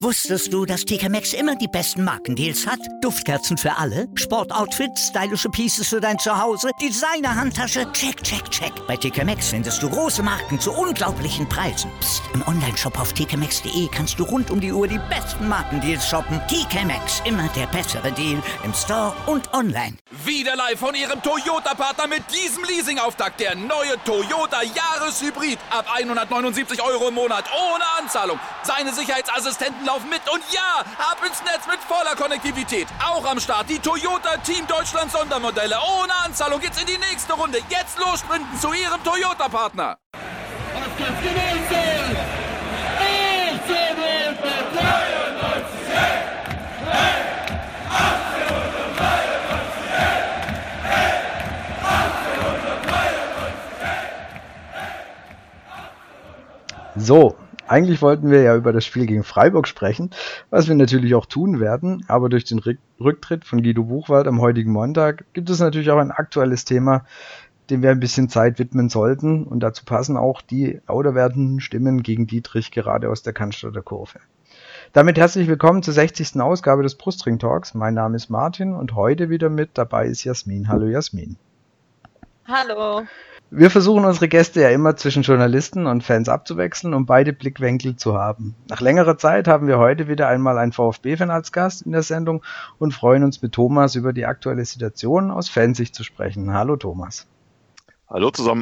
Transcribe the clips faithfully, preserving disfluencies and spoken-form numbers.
Wusstest du, dass T K Maxx immer die besten Markendeals hat? Duftkerzen für alle, Sportoutfits, stylische Pieces für dein Zuhause, Designer-Handtasche, check, check, check. Bei T K Maxx findest du große Marken zu unglaublichen Preisen. Psst. Im Onlineshop auf t k maxx punkt de kannst du rund um die Uhr die besten Markendeals shoppen. T K Maxx, immer der bessere Deal im Store und online. Wieder live von Ihrem Toyota-Partner mit diesem Leasing-Auftakt. Der neue Toyota Jahreshybrid. Ab hundertneunundsiebzig Euro im Monat ohne Anzahlung. Seine Sicherheitsassistenten laufen mit und ja, ab ins Netz mit voller Konnektivität. Auch am Start die Toyota Team Deutschland Sondermodelle. Ohne Anzahlung geht's in die nächste Runde. Jetzt los sprinten zu Ihrem Toyota-Partner. Was gibt's gewesen? So, eigentlich wollten wir ja über das Spiel gegen Freiburg sprechen, was wir natürlich auch tun werden, aber durch den Rücktritt von Guido Buchwald am heutigen Montag gibt es natürlich auch ein aktuelles Thema, dem wir ein bisschen Zeit widmen sollten, und dazu passen auch die lauter werdenden Stimmen gegen Dietrich gerade aus der Cannstatter Kurve. Damit herzlich willkommen zur sechzigsten Ausgabe des Brustring Talks. Mein Name ist Martin und heute wieder mit dabei ist Jasmin. Hallo Jasmin. Hallo. Wir versuchen unsere Gäste ja immer zwischen Journalisten und Fans abzuwechseln, um beide Blickwinkel zu haben. Nach längerer Zeit haben wir heute wieder einmal einen VfB-Fan als Gast in der Sendung und freuen uns mit Thomas über die aktuelle Situation aus Fansicht zu sprechen. Hallo Thomas. Hallo zusammen.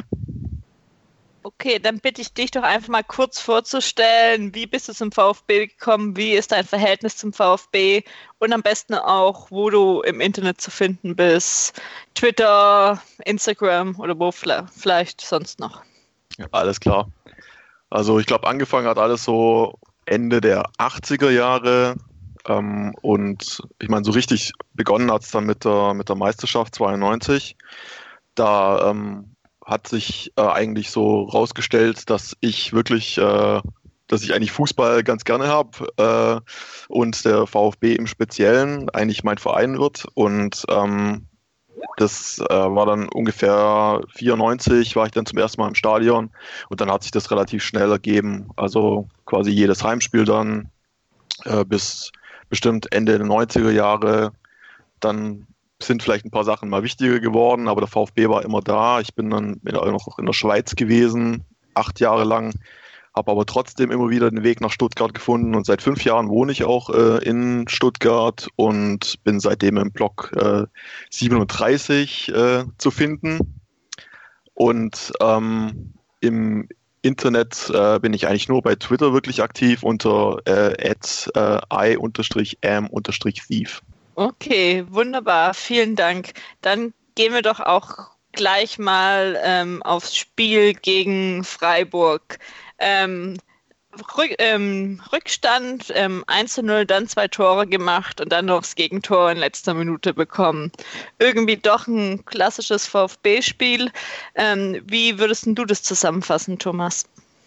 Okay, dann bitte ich dich doch einfach mal kurz vorzustellen, wie bist du zum VfB gekommen, wie ist dein Verhältnis zum VfB und am besten auch, wo du im Internet zu finden bist, Twitter, Instagram oder wo vielleicht sonst noch. Ja, alles klar. Also ich glaube, angefangen hat alles so Ende der achtziger Jahre ähm, und ich meine, so richtig begonnen hat es dann mit der, mit der Meisterschaft zweiundneunzig. Da ähm, hat sich äh, eigentlich so rausgestellt, dass ich wirklich, äh, dass ich eigentlich Fußball ganz gerne habe äh, und der VfB im Speziellen eigentlich mein Verein wird. Und ähm, das äh, war dann ungefähr vierundneunzig, war ich dann zum ersten Mal im Stadion und dann hat sich das relativ schnell ergeben. Also quasi jedes Heimspiel dann äh, bis bestimmt Ende der neunziger Jahre. Dann sind vielleicht ein paar Sachen mal wichtiger geworden, aber der VfB war immer da. Ich bin dann noch in der Schweiz gewesen, acht Jahre lang, habe aber trotzdem immer wieder den Weg nach Stuttgart gefunden und seit fünf Jahren wohne ich auch äh, in Stuttgart und bin seitdem im Block äh, siebenunddreißig äh, zu finden. Und ähm, im Internet äh, bin ich eigentlich nur bei Twitter wirklich aktiv unter äh, at äh, i am thief. Okay, wunderbar, vielen Dank. Dann gehen wir doch auch gleich mal ähm, aufs Spiel gegen Freiburg. Ähm, Rück, ähm, Rückstand, ähm, eins zu null, dann zwei Tore gemacht und dann noch das Gegentor in letzter Minute bekommen. Irgendwie doch ein klassisches VfB-Spiel. Ähm, wie würdest du das zusammenfassen, Thomas?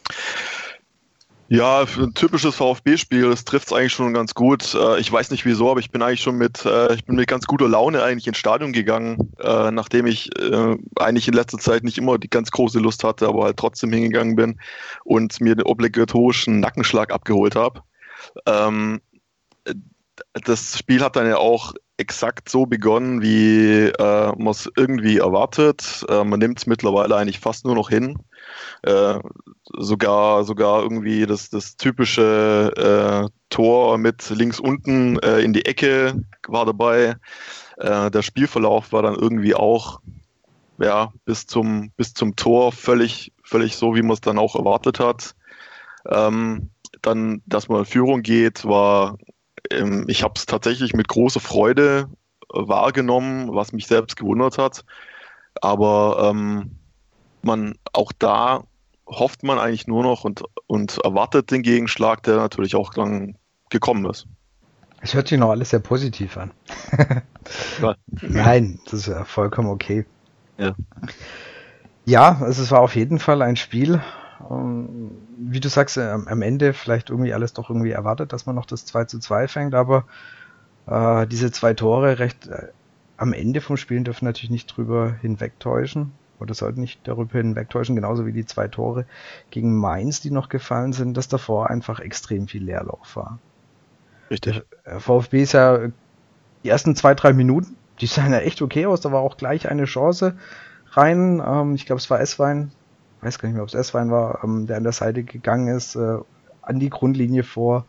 Ja, für ein typisches VfB-Spiel, das trifft es eigentlich schon ganz gut. Ich weiß nicht wieso, aber ich bin eigentlich schon mit, ich bin mit ganz guter Laune eigentlich ins Stadion gegangen, nachdem ich eigentlich in letzter Zeit nicht immer die ganz große Lust hatte, aber halt trotzdem hingegangen bin und mir den obligatorischen Nackenschlag abgeholt habe. Das Spiel hat dann ja auch exakt so begonnen, wie äh, man es irgendwie erwartet. Äh, man nimmt es mittlerweile eigentlich fast nur noch hin. Äh, sogar, sogar irgendwie das, das typische äh, Tor mit links unten äh, in die Ecke war dabei. Äh, der Spielverlauf war dann irgendwie auch ja, bis zum, bis zum Tor völlig, völlig so, wie man es dann auch erwartet hat. Ähm, dann, dass man in Führung geht, war ich habe es tatsächlich mit großer Freude wahrgenommen, was mich selbst gewundert hat. Aber ähm, man auch da hofft man eigentlich nur noch und, und erwartet den Gegenschlag, der natürlich auch dann gekommen ist. Es hört sich noch alles sehr positiv an. Ja. Nein, das ist ja vollkommen okay. Ja, ja, also es war auf jeden Fall ein Spiel, wie du sagst, am Ende vielleicht irgendwie alles doch irgendwie erwartet, dass man noch das zwei zu zwei fängt, aber äh, diese zwei Tore recht äh, am Ende vom Spiel dürfen natürlich nicht drüber hinwegtäuschen oder sollten nicht darüber hinwegtäuschen, genauso wie die zwei Tore gegen Mainz, die noch gefallen sind, dass davor einfach extrem viel Leerlauf war. Richtig. Der VfB ist ja die ersten zwei, drei Minuten, die sahen ja echt okay aus. Da war auch gleich eine Chance rein. Ähm, ich glaube, es war Esswein. Ich weiß gar nicht mehr, ob es Esswein war, ähm, der an der Seite gegangen ist, äh, an die Grundlinie vor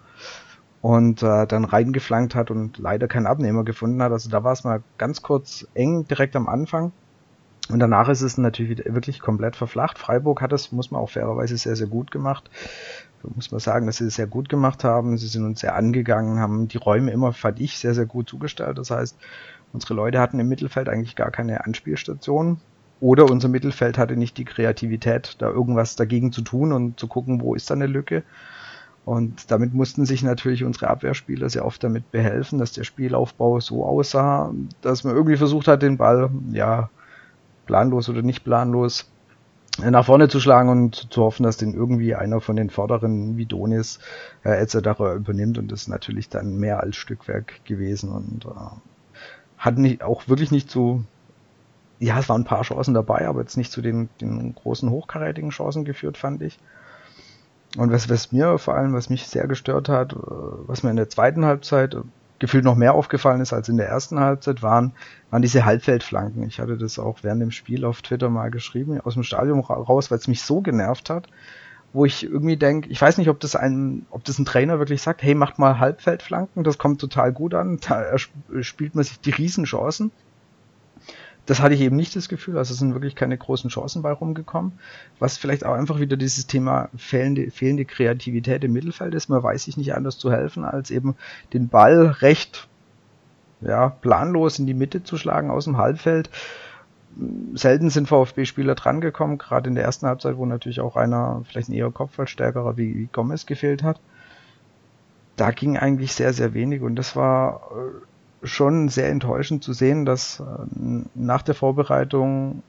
und äh, dann reingeflankt hat und leider keinen Abnehmer gefunden hat. Also da war es mal ganz kurz eng direkt am Anfang. Und danach ist es natürlich wieder wirklich komplett verflacht. Freiburg hat das, muss man auch fairerweise, sehr, sehr gut gemacht. Da muss man sagen, dass sie es sehr gut gemacht haben. Sie sind uns sehr angegangen, haben die Räume immer, fand ich, sehr, sehr gut zugestellt. Das heißt, unsere Leute hatten im Mittelfeld eigentlich gar keine Anspielstation. Oder unser Mittelfeld hatte nicht die Kreativität, da irgendwas dagegen zu tun und zu gucken, wo ist da eine Lücke. Und damit mussten sich natürlich unsere Abwehrspieler sehr oft damit behelfen, dass der Spielaufbau so aussah, dass man irgendwie versucht hat, den Ball, ja, planlos oder nicht planlos nach vorne zu schlagen und zu hoffen, dass den irgendwie einer von den Vorderen wie Donis äh, et cetera übernimmt. Und das ist natürlich dann mehr als Stückwerk gewesen und äh, hat nicht, auch wirklich nicht so, ja, es waren ein paar Chancen dabei, aber jetzt nicht zu den, den großen hochkarätigen Chancen geführt, fand ich. Und was, was mir vor allem, was mich sehr gestört hat, was mir in der zweiten Halbzeit gefühlt noch mehr aufgefallen ist als in der ersten Halbzeit, waren, waren diese Halbfeldflanken. Ich hatte das auch während dem Spiel auf Twitter mal geschrieben, aus dem Stadion raus, weil es mich so genervt hat, wo ich irgendwie denke, ich weiß nicht, ob das ein, ob das ein Trainer wirklich sagt, hey, macht mal Halbfeldflanken, das kommt total gut an, da spielt man sich die Riesenchancen. Das hatte ich eben nicht das Gefühl, also es sind wirklich keine großen Chancen bei rumgekommen, was vielleicht auch einfach wieder dieses Thema fehlende, fehlende Kreativität im Mittelfeld ist. Man weiß sich nicht anders zu helfen, als eben den Ball recht ja, planlos in die Mitte zu schlagen aus dem Halbfeld. Selten sind VfB-Spieler drangekommen, gerade in der ersten Halbzeit, wo natürlich auch einer, vielleicht ein eher Kopfballstärkerer wie, wie Gomez gefehlt hat. Da ging eigentlich sehr, sehr wenig und das war schon sehr enttäuschend zu sehen, dass äh, nach der Vorbereitung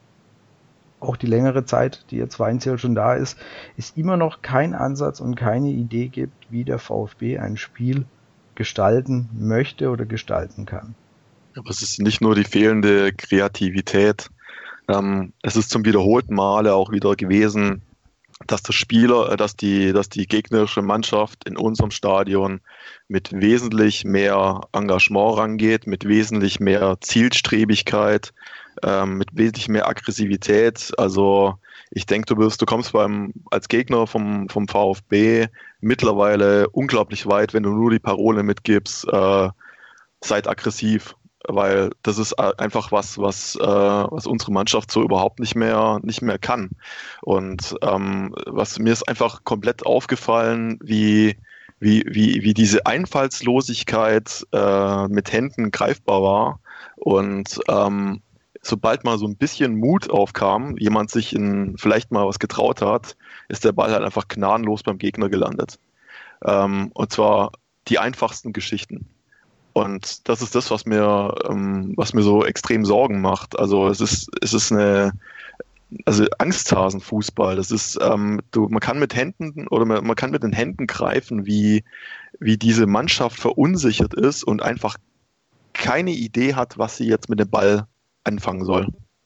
auch die längere Zeit, die jetzt Weinzierl schon da ist, es immer noch kein Ansatz und keine Idee gibt, wie der VfB ein Spiel gestalten möchte oder gestalten kann. Aber es ist nicht nur die fehlende Kreativität. Ähm, es ist zum wiederholten Male auch wieder gewesen, dass der Spieler, dass die, dass die gegnerische Mannschaft in unserem Stadion mit wesentlich mehr Engagement rangeht, mit wesentlich mehr Zielstrebigkeit, ähm, mit wesentlich mehr Aggressivität. Also ich denke, du wirst, du kommst beim als Gegner vom vom VfB mittlerweile unglaublich weit, wenn du nur die Parole mitgibst, äh, seid aggressiv. Weil das ist einfach was, was, äh, was unsere Mannschaft so überhaupt nicht mehr, nicht mehr kann. Und ähm, was mir ist einfach komplett aufgefallen, wie, wie, wie, wie diese Einfallslosigkeit äh, mit Händen greifbar war. Und ähm, sobald mal so ein bisschen Mut aufkam, jemand sich in vielleicht mal was getraut hat, ist der Ball halt einfach gnadenlos beim Gegner gelandet. Ähm, und zwar die einfachsten Geschichten. Und das ist das, was mir, ähm, was mir so extrem Sorgen macht. Also es ist, es ist eine, also Angsthasenfußball. Das ist, ähm, du, man kann mit Händen oder man, man kann mit den Händen greifen, wie, wie diese Mannschaft verunsichert ist und einfach keine Idee hat, was sie jetzt mit dem Ball anfangen soll.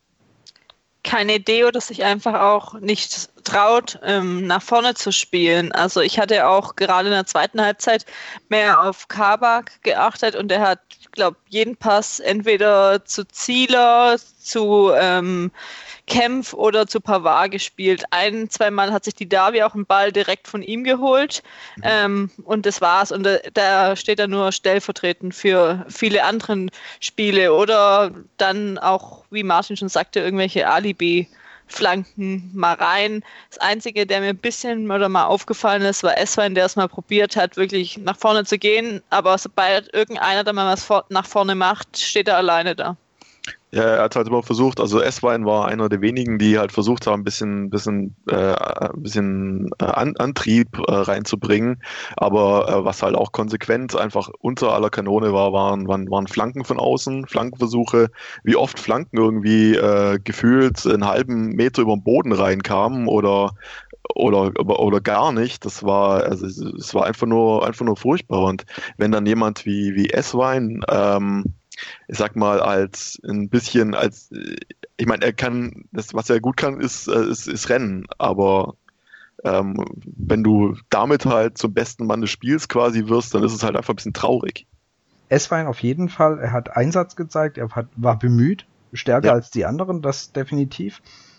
Keine Idee oder sich einfach auch nicht traut, ähm, nach vorne zu spielen. Also ich hatte auch gerade in der zweiten Halbzeit mehr auf Kabak geachtet und er hat, ich glaube, jeden Pass entweder zu Zieler, zu ähm, Kempf oder zu Pavard gespielt. Ein, zweimal hat sich die Davi auch einen Ball direkt von ihm geholt mhm. ähm, und das war's. Und da, da steht er nur stellvertretend für viele andere Spiele oder dann auch, wie Martin schon sagte, irgendwelche Alibi-Flanken mal rein. Das Einzige, der mir ein bisschen oder mal aufgefallen ist, war Esswein, der es mal probiert hat, wirklich nach vorne zu gehen, aber sobald irgendeiner da mal was vor, nach vorne macht, steht er alleine da. Ja, er hat halt immer versucht, also Esswein war einer der wenigen, die halt versucht haben, ein bisschen, bisschen, äh, ein bisschen äh, An- Antrieb äh, reinzubringen, aber äh, was halt auch konsequent einfach unter aller Kanone war, waren, waren, waren Flanken von außen, Flankenversuche, wie oft Flanken irgendwie äh, gefühlt einen halben Meter über den Boden reinkamen oder oder oder gar nicht. Das war also es war einfach nur einfach nur furchtbar. Und wenn dann jemand wie wie Esswein ähm, ich sag mal, als ein bisschen, als, ich meine, er kann, das, was er gut kann, ist, ist, ist Rennen, aber ähm, wenn du damit halt zum besten Mann des Spiels quasi wirst, dann ist es halt einfach ein bisschen traurig. Esswein auf jeden Fall, er hat Einsatz gezeigt, er hat, war bemüht, stärker ja. als die anderen, das definitiv.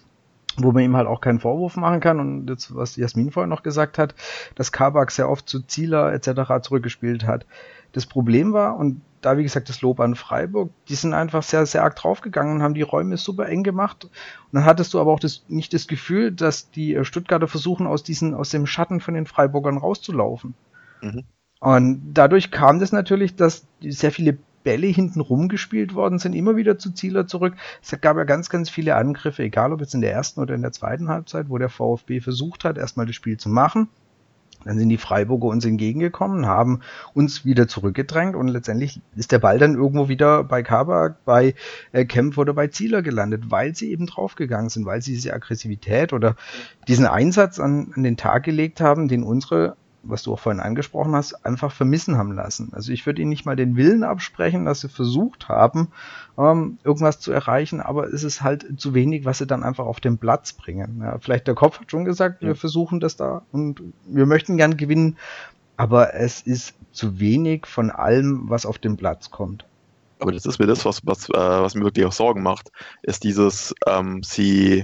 Wo man ihm halt auch keinen Vorwurf machen kann. Und jetzt, was Jasmin vorhin noch gesagt hat, dass Kabak sehr oft zu Zieler et cetera zurückgespielt hat. Das Problem war, und da wie gesagt das Lob an Freiburg, die sind einfach sehr, sehr arg draufgegangen und haben die Räume super eng gemacht. Und dann hattest du aber auch das, nicht das Gefühl, dass die Stuttgarter versuchen, aus diesen, aus dem Schatten von den Freiburgern rauszulaufen. Mhm. Und dadurch kam das natürlich, dass sehr viele Bälle hinten rumgespielt worden sind, immer wieder zu Zieler zurück. Es gab ja ganz, ganz viele Angriffe, egal ob jetzt in der ersten oder in der zweiten Halbzeit, wo der VfB versucht hat, erstmal das Spiel zu machen. Dann sind die Freiburger uns entgegengekommen, haben uns wieder zurückgedrängt und letztendlich ist der Ball dann irgendwo wieder bei Kabak, bei äh, Kempf oder bei Zieler gelandet, weil sie eben draufgegangen sind, weil sie diese Aggressivität oder diesen Einsatz an, an den Tag gelegt haben, den unsere, was du auch vorhin angesprochen hast, einfach vermissen haben lassen. Also ich würde ihnen nicht mal den Willen absprechen, dass sie versucht haben, ähm, irgendwas zu erreichen, aber es ist halt zu wenig, was sie dann einfach auf den Platz bringen. Ja, vielleicht der Kopf hat schon gesagt, ja. wir versuchen das da und wir möchten gern gewinnen, aber es ist zu wenig von allem, was auf den Platz kommt. Aber das ist mir das, was, was, äh, was mir wirklich auch Sorgen macht, ist dieses, ähm, sie,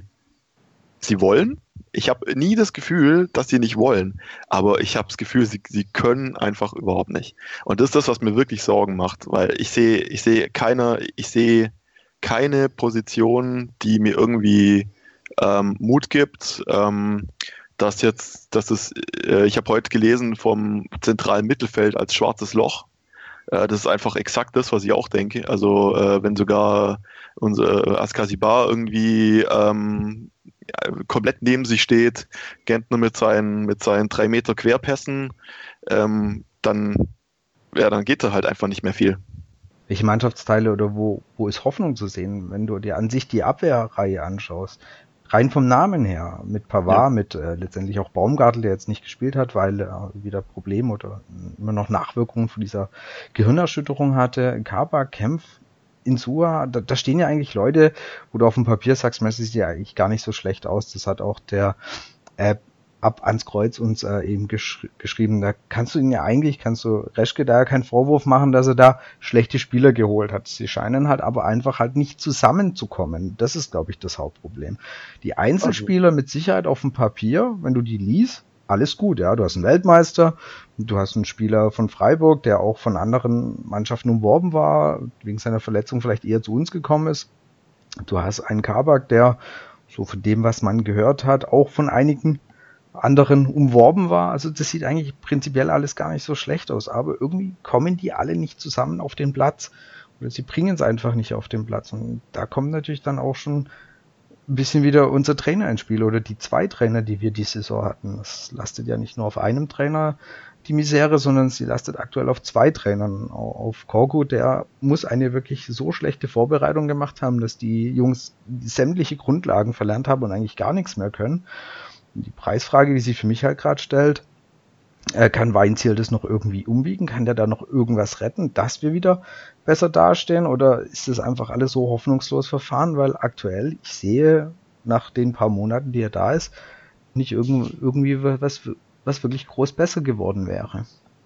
sie wollen. Ich habe nie das Gefühl, dass sie nicht wollen, aber ich habe das Gefühl, sie, sie können einfach überhaupt nicht. Und das ist das, was mir wirklich Sorgen macht, weil ich sehe, ich sehe keine, ich sehe keine Position, die mir irgendwie ähm, Mut gibt, ähm, dass jetzt, dass es, äh, ich habe heute gelesen vom zentralen Mittelfeld als schwarzes Loch. Äh, das ist einfach exakt das, was ich auch denke. Also äh, wenn sogar unser Askasibar irgendwie ähm, komplett neben sich steht, Gentner mit seinen, mit seinen drei Meter Querpässen, ähm, dann, ja, dann geht da halt einfach nicht mehr viel. Welche Mannschaftsteile oder wo, wo ist Hoffnung zu sehen, wenn du dir an sich die Abwehrreihe anschaust? Rein vom Namen her, mit Pavard, ja. mit äh, letztendlich auch Baumgartel, der jetzt nicht gespielt hat, weil er äh, wieder Probleme oder immer noch Nachwirkungen von dieser Gehirnerschütterung hatte, Kabak, Kempf, Insua, da, da stehen ja eigentlich Leute, wo du auf dem Papier sagst, das sieht ja eigentlich gar nicht so schlecht aus. Das hat auch der äh, Ab ans Kreuz uns äh, eben gesch- geschrieben. Da kannst du ihn ja eigentlich, kannst du Reschke da ja keinen Vorwurf machen, dass er da schlechte Spieler geholt hat. Sie scheinen halt aber einfach halt nicht zusammenzukommen. Das ist, glaube ich, das Hauptproblem. Die Einzelspieler mit Sicherheit auf dem Papier, wenn du die liest, alles gut, ja. Du hast einen Weltmeister, du hast einen Spieler von Freiburg, der auch von anderen Mannschaften umworben war, wegen seiner Verletzung vielleicht eher zu uns gekommen ist. Du hast einen Kabak, der, so von dem, was man gehört hat, auch von einigen anderen umworben war. Also das sieht eigentlich prinzipiell alles gar nicht so schlecht aus, aber irgendwie kommen die alle nicht zusammen auf den Platz. Oder sie bringen es einfach nicht auf den Platz. Und da kommt natürlich dann auch schon ein bisschen wieder unser Trainer ins Spiel oder die zwei Trainer, die wir die Saison hatten. Das lastet ja nicht nur auf einem Trainer die Misere, sondern sie lastet aktuell auf zwei Trainern. Auf Korkut, der muss eine wirklich so schlechte Vorbereitung gemacht haben, dass die Jungs sämtliche Grundlagen verlernt haben und eigentlich gar nichts mehr können. Und die Preisfrage, die sich für mich halt gerade stellt, äh, kann Weinziel das noch irgendwie umbiegen? Kann der da noch irgendwas retten, dass wir wieder besser dastehen? Oder ist das einfach alles so hoffnungslos verfahren? Weil aktuell, ich sehe nach den paar Monaten, die er da ist, nicht irgend, irgendwie was, was wirklich groß besser geworden wäre.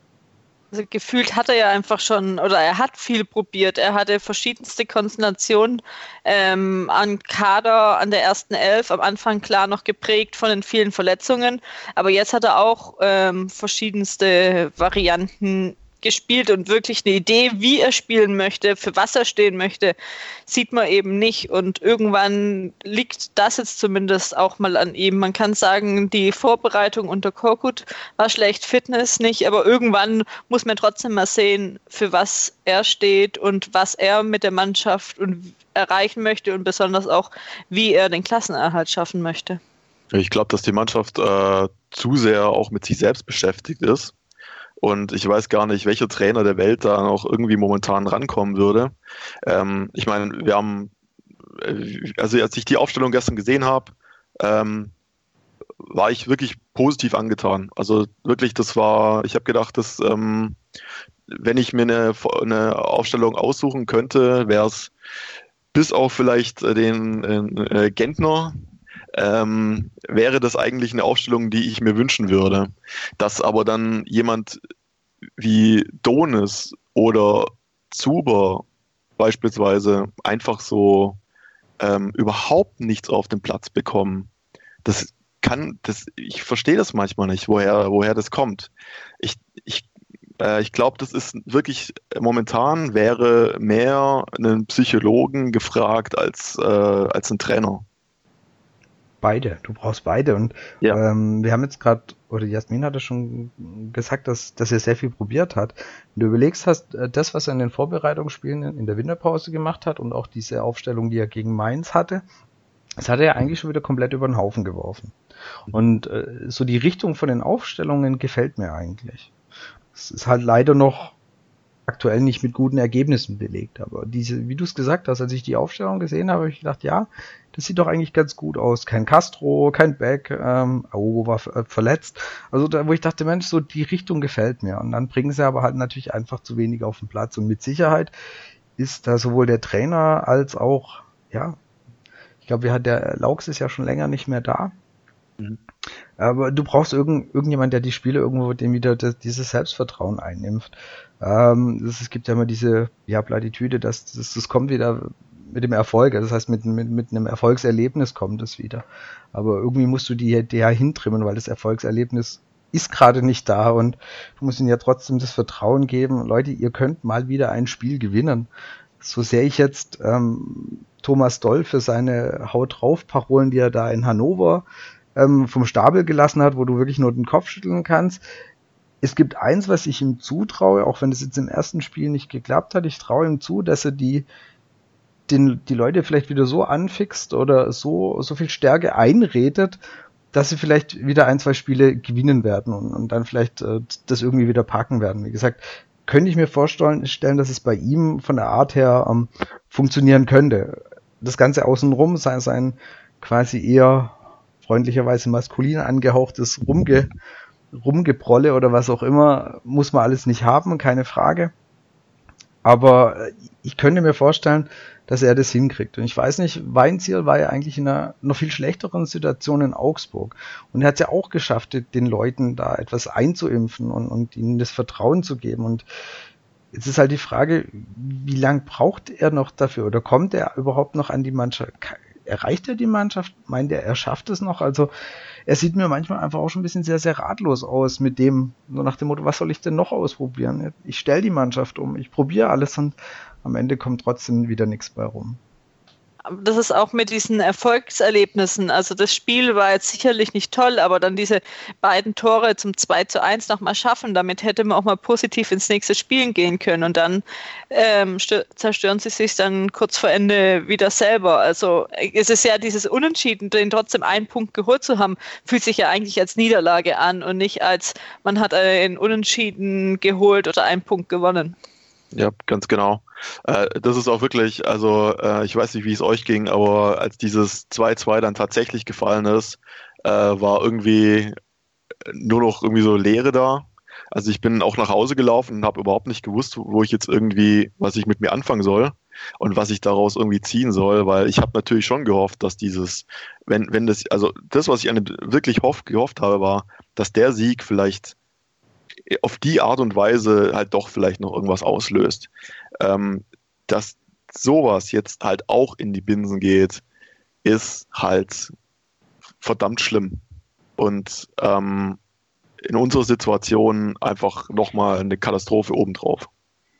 Also gefühlt hat er ja einfach schon, oder er hat viel probiert. Er hatte verschiedenste Konstellationen ähm, an Kader, an der ersten Elf, am Anfang klar noch geprägt von den vielen Verletzungen. Aber jetzt hat er auch ähm, verschiedenste Varianten gespielt und wirklich eine Idee, wie er spielen möchte, für was er stehen möchte, sieht man eben nicht. Und irgendwann liegt das jetzt zumindest auch mal an ihm. Man kann sagen, die Vorbereitung unter Korkut war schlecht, Fitness nicht, aber irgendwann muss man trotzdem mal sehen, für was er steht und was er mit der Mannschaft und erreichen möchte und besonders auch, wie er den Klassenerhalt schaffen möchte. Ich glaube, dass die Mannschaft äh, zu sehr auch mit sich selbst beschäftigt ist. Und ich weiß gar nicht, welcher Trainer der Welt da noch irgendwie momentan rankommen würde. Ähm, ich meine, wir haben, also als ich die Aufstellung gestern gesehen habe, ähm, war ich wirklich positiv angetan. Also wirklich, das war, ich habe gedacht, dass ähm, wenn ich mir eine, eine Aufstellung aussuchen könnte, wäre es bis auf vielleicht den äh, Gentner, ähm, wäre das eigentlich eine Aufstellung, die ich mir wünschen würde. Dass aber dann jemand wie Donis oder Zuber beispielsweise einfach so ähm, überhaupt nichts auf den Platz bekommen. Das kann, das, ich verstehe das manchmal nicht, woher, woher das kommt. Ich, ich, äh, ich glaube, das ist wirklich, momentan wäre mehr einen Psychologen gefragt als, äh, als ein Trainer. Beide, du brauchst beide. Und Ja. ähm, wir haben jetzt gerade, oder Jasmin hatte schon gesagt, dass, dass er sehr viel probiert hat. Wenn du überlegst hast, das, was er in den Vorbereitungsspielen in der Winterpause gemacht hat und auch diese Aufstellung, die er gegen Mainz hatte, das hat er ja eigentlich schon wieder komplett über den Haufen geworfen. Und äh, so die Richtung von den Aufstellungen gefällt mir eigentlich. Es ist halt leider noch aktuell nicht mit guten Ergebnissen belegt. Aber diese, wie du es gesagt hast, als ich die Aufstellung gesehen habe, habe ich gedacht, ja, das sieht doch eigentlich ganz gut aus. Kein Castro, kein Beck, ähm, Aogo war ver- verletzt. Also da, wo ich dachte, Mensch, so die Richtung gefällt mir. Und dann bringen sie aber halt natürlich einfach zu wenig auf den Platz. Und mit Sicherheit ist da sowohl der Trainer als auch, ja, ich glaube, wir hat der Laux ist ja schon länger nicht mehr da. Mhm. Aber du brauchst irgend, irgendjemand, der die Spiele irgendwo dem wieder das, dieses Selbstvertrauen einnimmt. Ähm, das, es gibt ja immer diese ja, Plattitüde, dass das, das kommt wieder mit dem Erfolg. Das heißt, mit, mit, mit einem Erfolgserlebnis kommt es wieder. Aber irgendwie musst du die, die ja hintrimmen, weil das Erfolgserlebnis ist gerade nicht da und du musst ihnen ja trotzdem das Vertrauen geben. Leute, ihr könnt mal wieder ein Spiel gewinnen. So sehr ich jetzt ähm, Thomas Doll für seine Haut drauf Parolen, die er da in Hannover ähm, vom Stapel gelassen hat, wo du wirklich nur den Kopf schütteln kannst. Es gibt eins, was ich ihm zutraue, auch wenn es jetzt im ersten Spiel nicht geklappt hat. Ich traue ihm zu, dass er die den, die Leute vielleicht wieder so anfixt oder so, so viel Stärke einredet, dass sie vielleicht wieder ein, zwei Spiele gewinnen werden und, und dann vielleicht äh, das irgendwie wieder packen werden. Wie gesagt, könnte ich mir vorstellen, dass es bei ihm von der Art her ähm, funktionieren könnte. Das Ganze außenrum, sein, sein quasi eher freundlicherweise maskulin angehauchtes Rumge, Rumgeprolle oder was auch immer, muss man alles nicht haben, keine Frage. Aber ich könnte mir vorstellen, dass er das hinkriegt. Und ich weiß nicht, Weinzierl war ja eigentlich in einer noch viel schlechteren Situation in Augsburg. Und er hat es ja auch geschafft, den Leuten da etwas einzuimpfen und, und ihnen das Vertrauen zu geben. Und jetzt ist halt die Frage, wie lang braucht er noch dafür? Oder kommt er überhaupt noch an die Mannschaft? Erreicht er die Mannschaft? Meint er, er schafft es noch? Also er sieht mir manchmal einfach auch schon ein bisschen sehr, sehr ratlos aus mit dem, so nach dem Motto, was soll ich denn noch ausprobieren? Ich stelle die Mannschaft um, ich probiere alles und am Ende kommt trotzdem wieder nichts bei rum. Das ist auch mit diesen Erfolgserlebnissen. Also das Spiel war jetzt sicherlich nicht toll, aber dann diese beiden Tore zum zwei zu eins nochmal schaffen, damit hätte man auch mal positiv ins nächste Spielen gehen können. Und dann ähm, stö- zerstören sie sich dann kurz vor Ende wieder selber. Also es ist ja dieses Unentschieden, den trotzdem einen Punkt geholt zu haben, fühlt sich ja eigentlich als Niederlage an und nicht als man hat einen Unentschieden geholt oder einen Punkt gewonnen. Ja, ganz genau. Äh, das ist auch wirklich, also äh, ich weiß nicht, wie es euch ging, aber als dieses zwei zwei dann tatsächlich gefallen ist, äh, war irgendwie nur noch irgendwie so Leere da. Also ich bin auch nach Hause gelaufen und habe überhaupt nicht gewusst, wo ich jetzt irgendwie, was ich mit mir anfangen soll und was ich daraus irgendwie ziehen soll, weil ich habe natürlich schon gehofft, dass dieses, wenn, wenn das, also das, was ich an dem wirklich hoff, gehofft habe, war, dass der Sieg vielleicht auf die Art und Weise halt doch vielleicht noch irgendwas auslöst. Ähm, dass sowas jetzt halt auch in die Binsen geht, ist halt verdammt schlimm. Und ähm, in unserer Situation einfach nochmal eine Katastrophe obendrauf.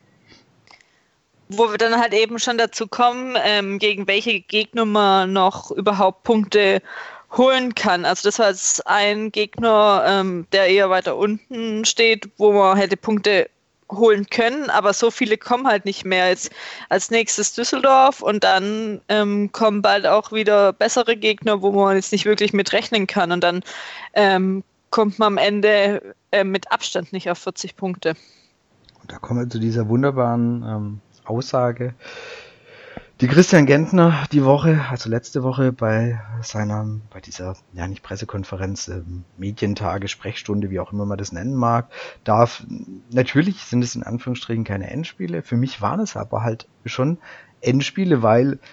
Wo wir dann halt eben schon dazu kommen, ähm, gegen welche Gegner man noch überhaupt Punkte holen kann. Also das war jetzt ein Gegner, ähm, der eher weiter unten steht, wo man hätte Punkte holen können, aber so viele kommen halt nicht mehr. Jetzt als nächstes Düsseldorf und dann ähm, kommen bald auch wieder bessere Gegner, wo man jetzt nicht wirklich mit rechnen kann und dann ähm, kommt man am Ende äh, mit Abstand nicht auf vierzig Punkte. Und da kommen wir zu dieser wunderbaren ähm, Aussage, die Christian Gentner die Woche, also letzte Woche bei seiner, bei dieser, ja nicht Pressekonferenz, ähm, Medientage, Sprechstunde, wie auch immer man das nennen mag, darf, natürlich sind es in Anführungsstrichen keine Endspiele, für mich waren es aber halt schon Endspiele, weil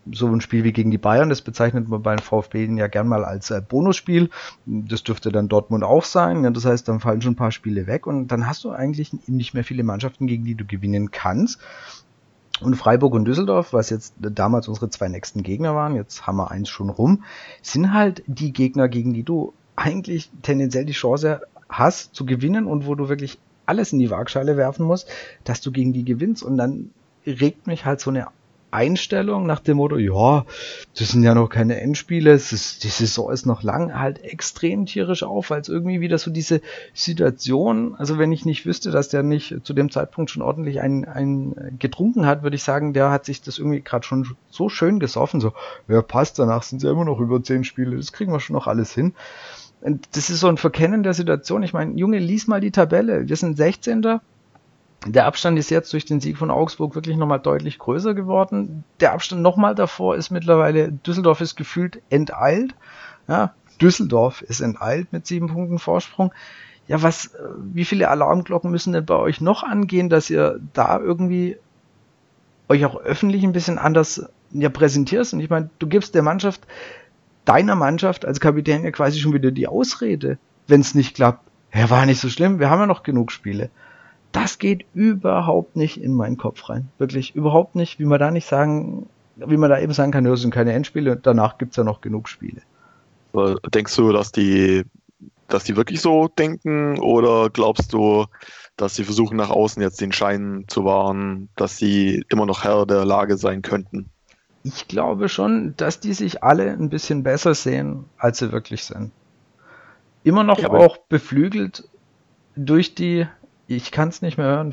so ein Spiel wie gegen die Bayern, das bezeichnet man beim VfB ja gern mal als äh, Bonusspiel. Das dürfte dann Dortmund auch sein. Ja, das heißt, dann fallen schon ein paar Spiele weg und dann hast du eigentlich nicht mehr viele Mannschaften, gegen die du gewinnen kannst. Und Freiburg und Düsseldorf, was jetzt damals unsere zwei nächsten Gegner waren, jetzt haben wir eins schon rum, sind halt die Gegner, gegen die du eigentlich tendenziell die Chance hast zu gewinnen und wo du wirklich alles in die Waagschale werfen musst, dass du gegen die gewinnst. Und dann regt mich halt so eine Einstellung nach dem Motto, ja, das sind ja noch keine Endspiele, es ist, die Saison ist noch lang, halt extrem tierisch auf, weil es irgendwie wieder so diese Situation, also wenn ich nicht wüsste, dass der nicht zu dem Zeitpunkt schon ordentlich ein, ein getrunken hat, würde ich sagen, der hat sich das irgendwie gerade schon so schön gesoffen, so, ja passt, danach sind es ja immer noch über zehn Spiele, das kriegen wir schon noch alles hin. Und das ist so ein Verkennen der Situation, ich meine, Junge, lies mal die Tabelle, wir sind sechzehnter Der Abstand ist jetzt durch den Sieg von Augsburg wirklich nochmal deutlich größer geworden. Der Abstand nochmal davor ist mittlerweile, Düsseldorf ist gefühlt enteilt. Ja, Düsseldorf ist enteilt mit sieben Punkten Vorsprung. Ja, was, wie viele Alarmglocken müssen denn bei euch noch angehen, dass ihr da irgendwie euch auch öffentlich ein bisschen anders ja, präsentierst? Und ich meine, du gibst der Mannschaft, deiner Mannschaft als Kapitän ja quasi schon wieder die Ausrede, wenn es nicht klappt. Ja, war nicht so schlimm, wir haben ja noch genug Spiele. Das geht überhaupt nicht in meinen Kopf rein. Wirklich überhaupt nicht, wie man da nicht sagen, wie man da eben sagen kann, das sind keine Endspiele, danach gibt's ja noch genug Spiele. Denkst du, dass die, dass die wirklich so denken oder glaubst du, dass sie versuchen nach außen jetzt den Schein zu wahren, dass sie immer noch Herr der Lage sein könnten? Ich glaube schon, dass die sich alle ein bisschen besser sehen, als sie wirklich sind. Immer noch ja, auch beflügelt durch die, ich kann es nicht mehr hören,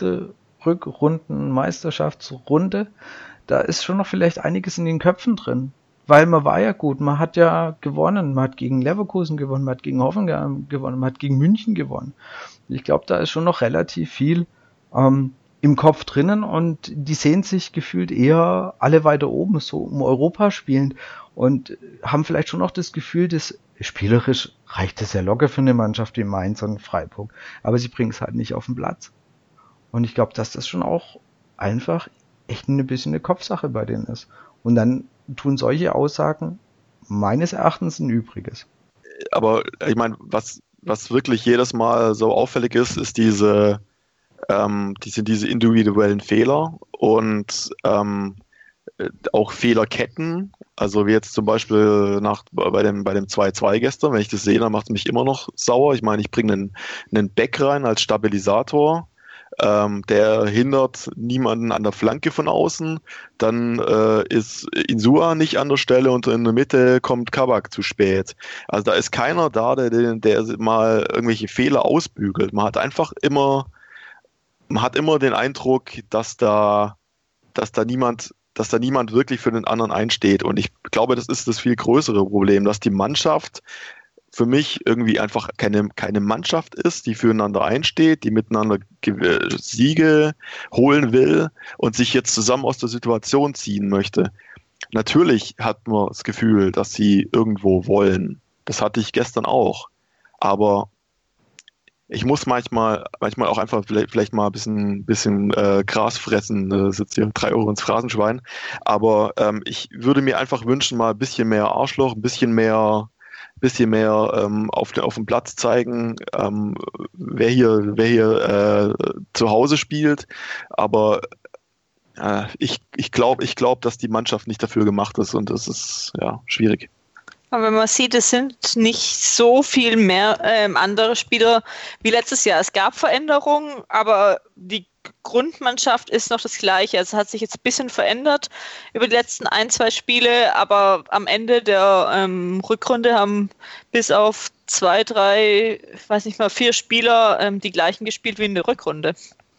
Vize-Rückrunden-Meisterschaftsrunde, da ist schon noch vielleicht einiges in den Köpfen drin. Weil man war ja gut, man hat ja gewonnen, man hat gegen Leverkusen gewonnen, man hat gegen Hoffenheim gewonnen, man hat gegen München gewonnen. Ich glaube, da ist schon noch relativ viel ähm, im Kopf drinnen und die sehen sich gefühlt eher alle weiter oben, so um Europa spielend und haben vielleicht schon noch das Gefühl, dass spielerisch reicht es ja locker für eine Mannschaft wie Mainz und Freiburg, aber sie bringen es halt nicht auf den Platz. Und ich glaube, dass das schon auch einfach echt ein bisschen eine Kopfsache bei denen ist. Und dann tun solche Aussagen meines Erachtens ein Übriges. Aber ich meine, was, was wirklich jedes Mal so auffällig ist, ist diese, ähm, die sind diese individuellen Fehler und ähm, auch Fehlerketten. Also wie jetzt zum Beispiel nach, bei dem, bei dem zwei zwei gestern, wenn ich das sehe, dann macht es mich immer noch sauer. Ich meine, ich bringe einen, einen Back rein als Stabilisator. Ähm, der hindert niemanden an der Flanke von außen, dann äh, ist Insua nicht an der Stelle und in der Mitte kommt Kabak zu spät. Also da ist keiner da, der, der mal irgendwelche Fehler ausbügelt. Man hat einfach immer, man hat immer den Eindruck, dass da, dass da niemand, dass da niemand wirklich für den anderen einsteht. Und ich glaube, das ist das viel größere Problem, dass die Mannschaft für mich irgendwie einfach keine, keine Mannschaft ist, die füreinander einsteht, die miteinander Siege holen will und sich jetzt zusammen aus der Situation ziehen möchte. Natürlich hat man das Gefühl, dass sie irgendwo wollen. Das hatte ich gestern auch. Aber ich muss manchmal, manchmal auch einfach vielleicht, vielleicht mal ein bisschen, bisschen äh, Gras fressen. Da sitzt hier drei Euro ins Phrasenschwein. Aber ähm, ich würde mir einfach wünschen, mal ein bisschen mehr Arschloch, ein bisschen mehr bisschen mehr ähm, auf, den, auf dem Platz zeigen, ähm, wer hier, wer hier äh, zu Hause spielt. Aber äh, ich, ich glaube, ich glaub, dass die Mannschaft nicht dafür gemacht ist und das ist ja schwierig. Aber wenn man sieht, es sind nicht so viel mehr ähm, andere Spieler wie letztes Jahr. Es gab Veränderungen, aber die Grundmannschaft ist noch das Gleiche. Also es hat sich jetzt ein bisschen verändert über die letzten ein, zwei Spiele, aber am Ende der ähm, Rückrunde haben bis auf zwei, drei, ich weiß nicht mal, vier Spieler ähm, die gleichen gespielt wie in der Rückrunde.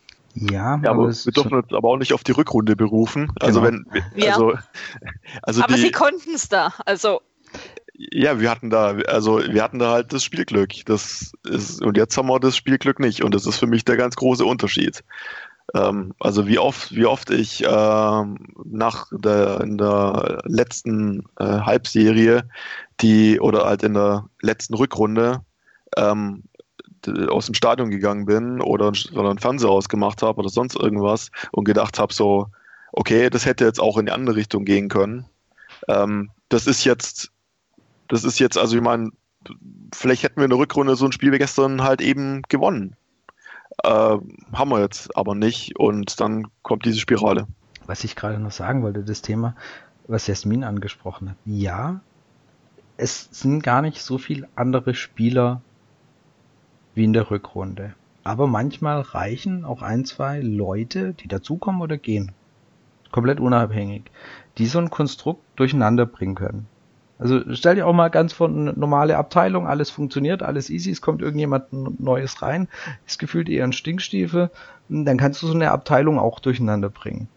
Ja, ja, aber, aber wir dürfen uns aber auch nicht auf die Rückrunde berufen. Also Genau. wenn, also, Ja. also Aber die, sie konnten es da. Also ja, wir hatten da, also wir hatten da halt das Spielglück. Das ist, und jetzt haben wir das Spielglück nicht. Und das ist für mich der ganz große Unterschied. Ähm, also wie oft, wie oft ich ähm, nach der in der letzten äh, Halbserie, die oder halt in der letzten Rückrunde ähm, aus dem Stadion gegangen bin oder, oder einen Fernseher ausgemacht habe oder sonst irgendwas und gedacht habe so, okay, das hätte jetzt auch in die andere Richtung gehen können. Ähm, das ist jetzt, das ist jetzt, also ich meine, vielleicht hätten wir in der Rückrunde so ein Spiel wie gestern halt eben gewonnen. Äh, haben wir jetzt aber nicht und dann kommt diese Spirale. Was ich gerade noch sagen wollte, das Thema, was Jasmin angesprochen hat. Ja, es sind gar nicht so viele andere Spieler wie in der Rückrunde. Aber manchmal reichen auch ein, zwei Leute, die dazukommen oder gehen. Komplett unabhängig. Die so ein Konstrukt durcheinander bringen können. Also stell dir auch mal ganz vor, eine normale Abteilung, alles funktioniert, alles easy, es kommt irgendjemand Neues rein, ist gefühlt eher ein Stinkstiefel, dann kannst du so eine Abteilung auch durcheinander bringen.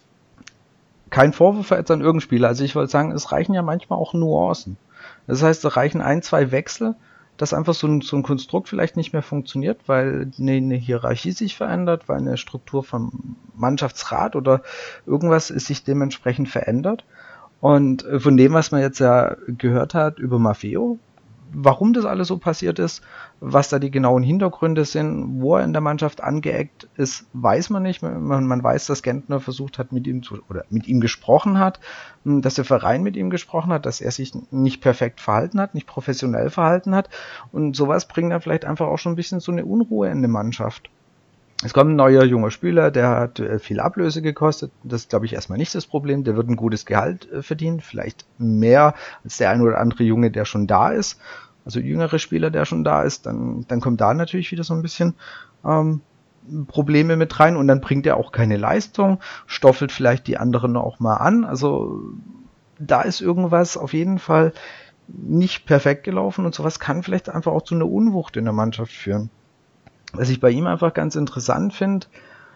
Kein Vorwurf jetzt an irgendeinen Spieler, also ich wollte sagen, es reichen ja manchmal auch Nuancen. Das heißt, es reichen ein, zwei Wechsel, dass einfach so ein, so ein Konstrukt vielleicht nicht mehr funktioniert, weil eine, eine Hierarchie sich verändert, weil eine Struktur vom Mannschaftsrat oder irgendwas ist sich dementsprechend verändert. Und von dem, was man jetzt ja gehört hat über Maffeo, warum das alles so passiert ist, was da die genauen Hintergründe sind, wo er in der Mannschaft angeeckt ist, weiß man nicht. Man, man weiß, dass Gentner versucht hat, mit ihm zu, oder mit ihm gesprochen hat, dass der Verein mit ihm gesprochen hat, dass er sich nicht perfekt verhalten hat, nicht professionell verhalten hat. Und sowas bringt dann vielleicht einfach auch schon ein bisschen so eine Unruhe in die Mannschaft. Es kommt ein neuer junger Spieler, der hat äh, viel Ablöse gekostet. Das ist, glaube ich, erstmal nicht das Problem. Der wird ein gutes Gehalt äh, verdienen, vielleicht mehr als der ein oder andere Junge, der schon da ist. Also jüngere Spieler, der schon da ist, dann, dann kommt da natürlich wieder so ein bisschen ähm, Probleme mit rein und dann bringt er auch keine Leistung, stoffelt vielleicht die anderen auch mal an. Also da ist irgendwas auf jeden Fall nicht perfekt gelaufen und sowas kann vielleicht einfach auch zu einer Unwucht in der Mannschaft führen. Was ich bei ihm einfach ganz interessant finde,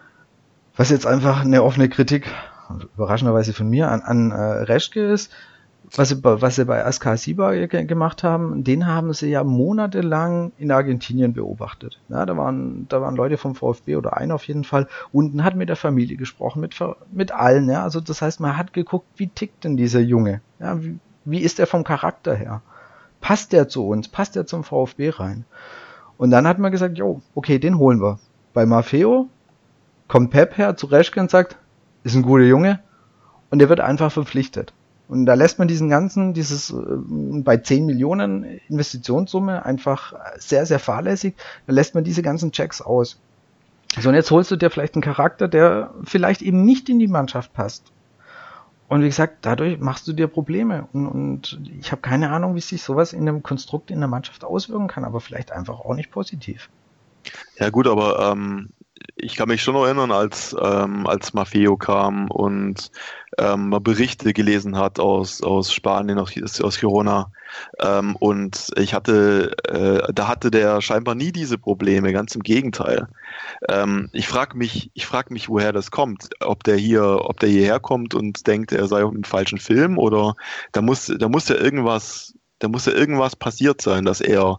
was jetzt einfach eine offene Kritik, überraschenderweise von mir, an, an äh, Reschke ist, was sie, was sie bei S K Siba ge- gemacht haben, den haben sie ja monatelang in Argentinien beobachtet. Ja, da waren, da waren Leute vom VfB oder einer auf jeden Fall unten, hat mit der Familie gesprochen, mit, mit allen. Ja, also das heißt, man hat geguckt, wie tickt denn dieser Junge? Ja, wie, wie ist der vom Charakter her? Passt der zu uns? Passt der zum VfB rein? Und dann hat man gesagt, jo, okay, den holen wir. Bei Maffeo kommt Pep her zu Reschke und sagt, ist ein guter Junge und der wird einfach verpflichtet. Und da lässt man diesen ganzen, dieses äh, bei zehn Millionen Investitionssumme einfach sehr, sehr fahrlässig, da lässt man diese ganzen Checks aus. So, und jetzt holst du dir vielleicht einen Charakter, der vielleicht eben nicht in die Mannschaft passt. Und wie gesagt, dadurch machst du dir Probleme. Und, und ich habe keine Ahnung, wie sich sowas in einem Konstrukt in der Mannschaft auswirken kann, aber vielleicht einfach auch nicht positiv. Ja gut, aber ähm, ich kann mich schon noch erinnern, als, ähm, als Maffeo kam und ähm, man Berichte gelesen hat aus, aus Spanien, aus, aus Girona. Ähm, und ich hatte, äh, da hatte der scheinbar nie diese Probleme, ganz im Gegenteil. Ähm, ich frage mich, ich frage mich, woher das kommt. Ob der hier, ob der hierher kommt und denkt, er sei auf einem falschen Film oder da muss, da muss ja irgendwas, da muss ja irgendwas passiert sein, dass er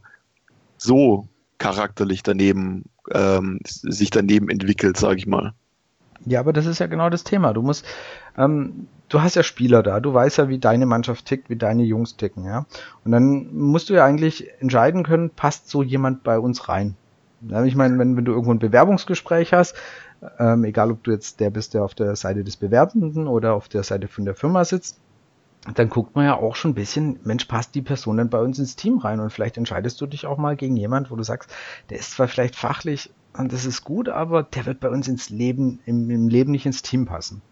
so charakterlich daneben ähm, sich daneben entwickelt, sage ich mal. Ja, aber das ist ja genau das Thema. Du musst, ähm, du hast ja Spieler da, du weißt ja, wie deine Mannschaft tickt, wie deine Jungs ticken, ja. Und dann musst du ja eigentlich entscheiden können, passt so jemand bei uns rein. Ja, ich meine, wenn, wenn du irgendwo ein Bewerbungsgespräch hast, ähm, egal ob du jetzt der bist, der auf der Seite des Bewerbenden oder auf der Seite von der Firma sitzt, dann guckt man ja auch schon ein bisschen, Mensch, passt die Person denn bei uns ins Team rein? Und vielleicht entscheidest du dich auch mal gegen jemand, wo du sagst, der ist zwar vielleicht fachlich, und das ist gut, aber der wird bei uns ins Leben, im, im Leben nicht ins Team passen.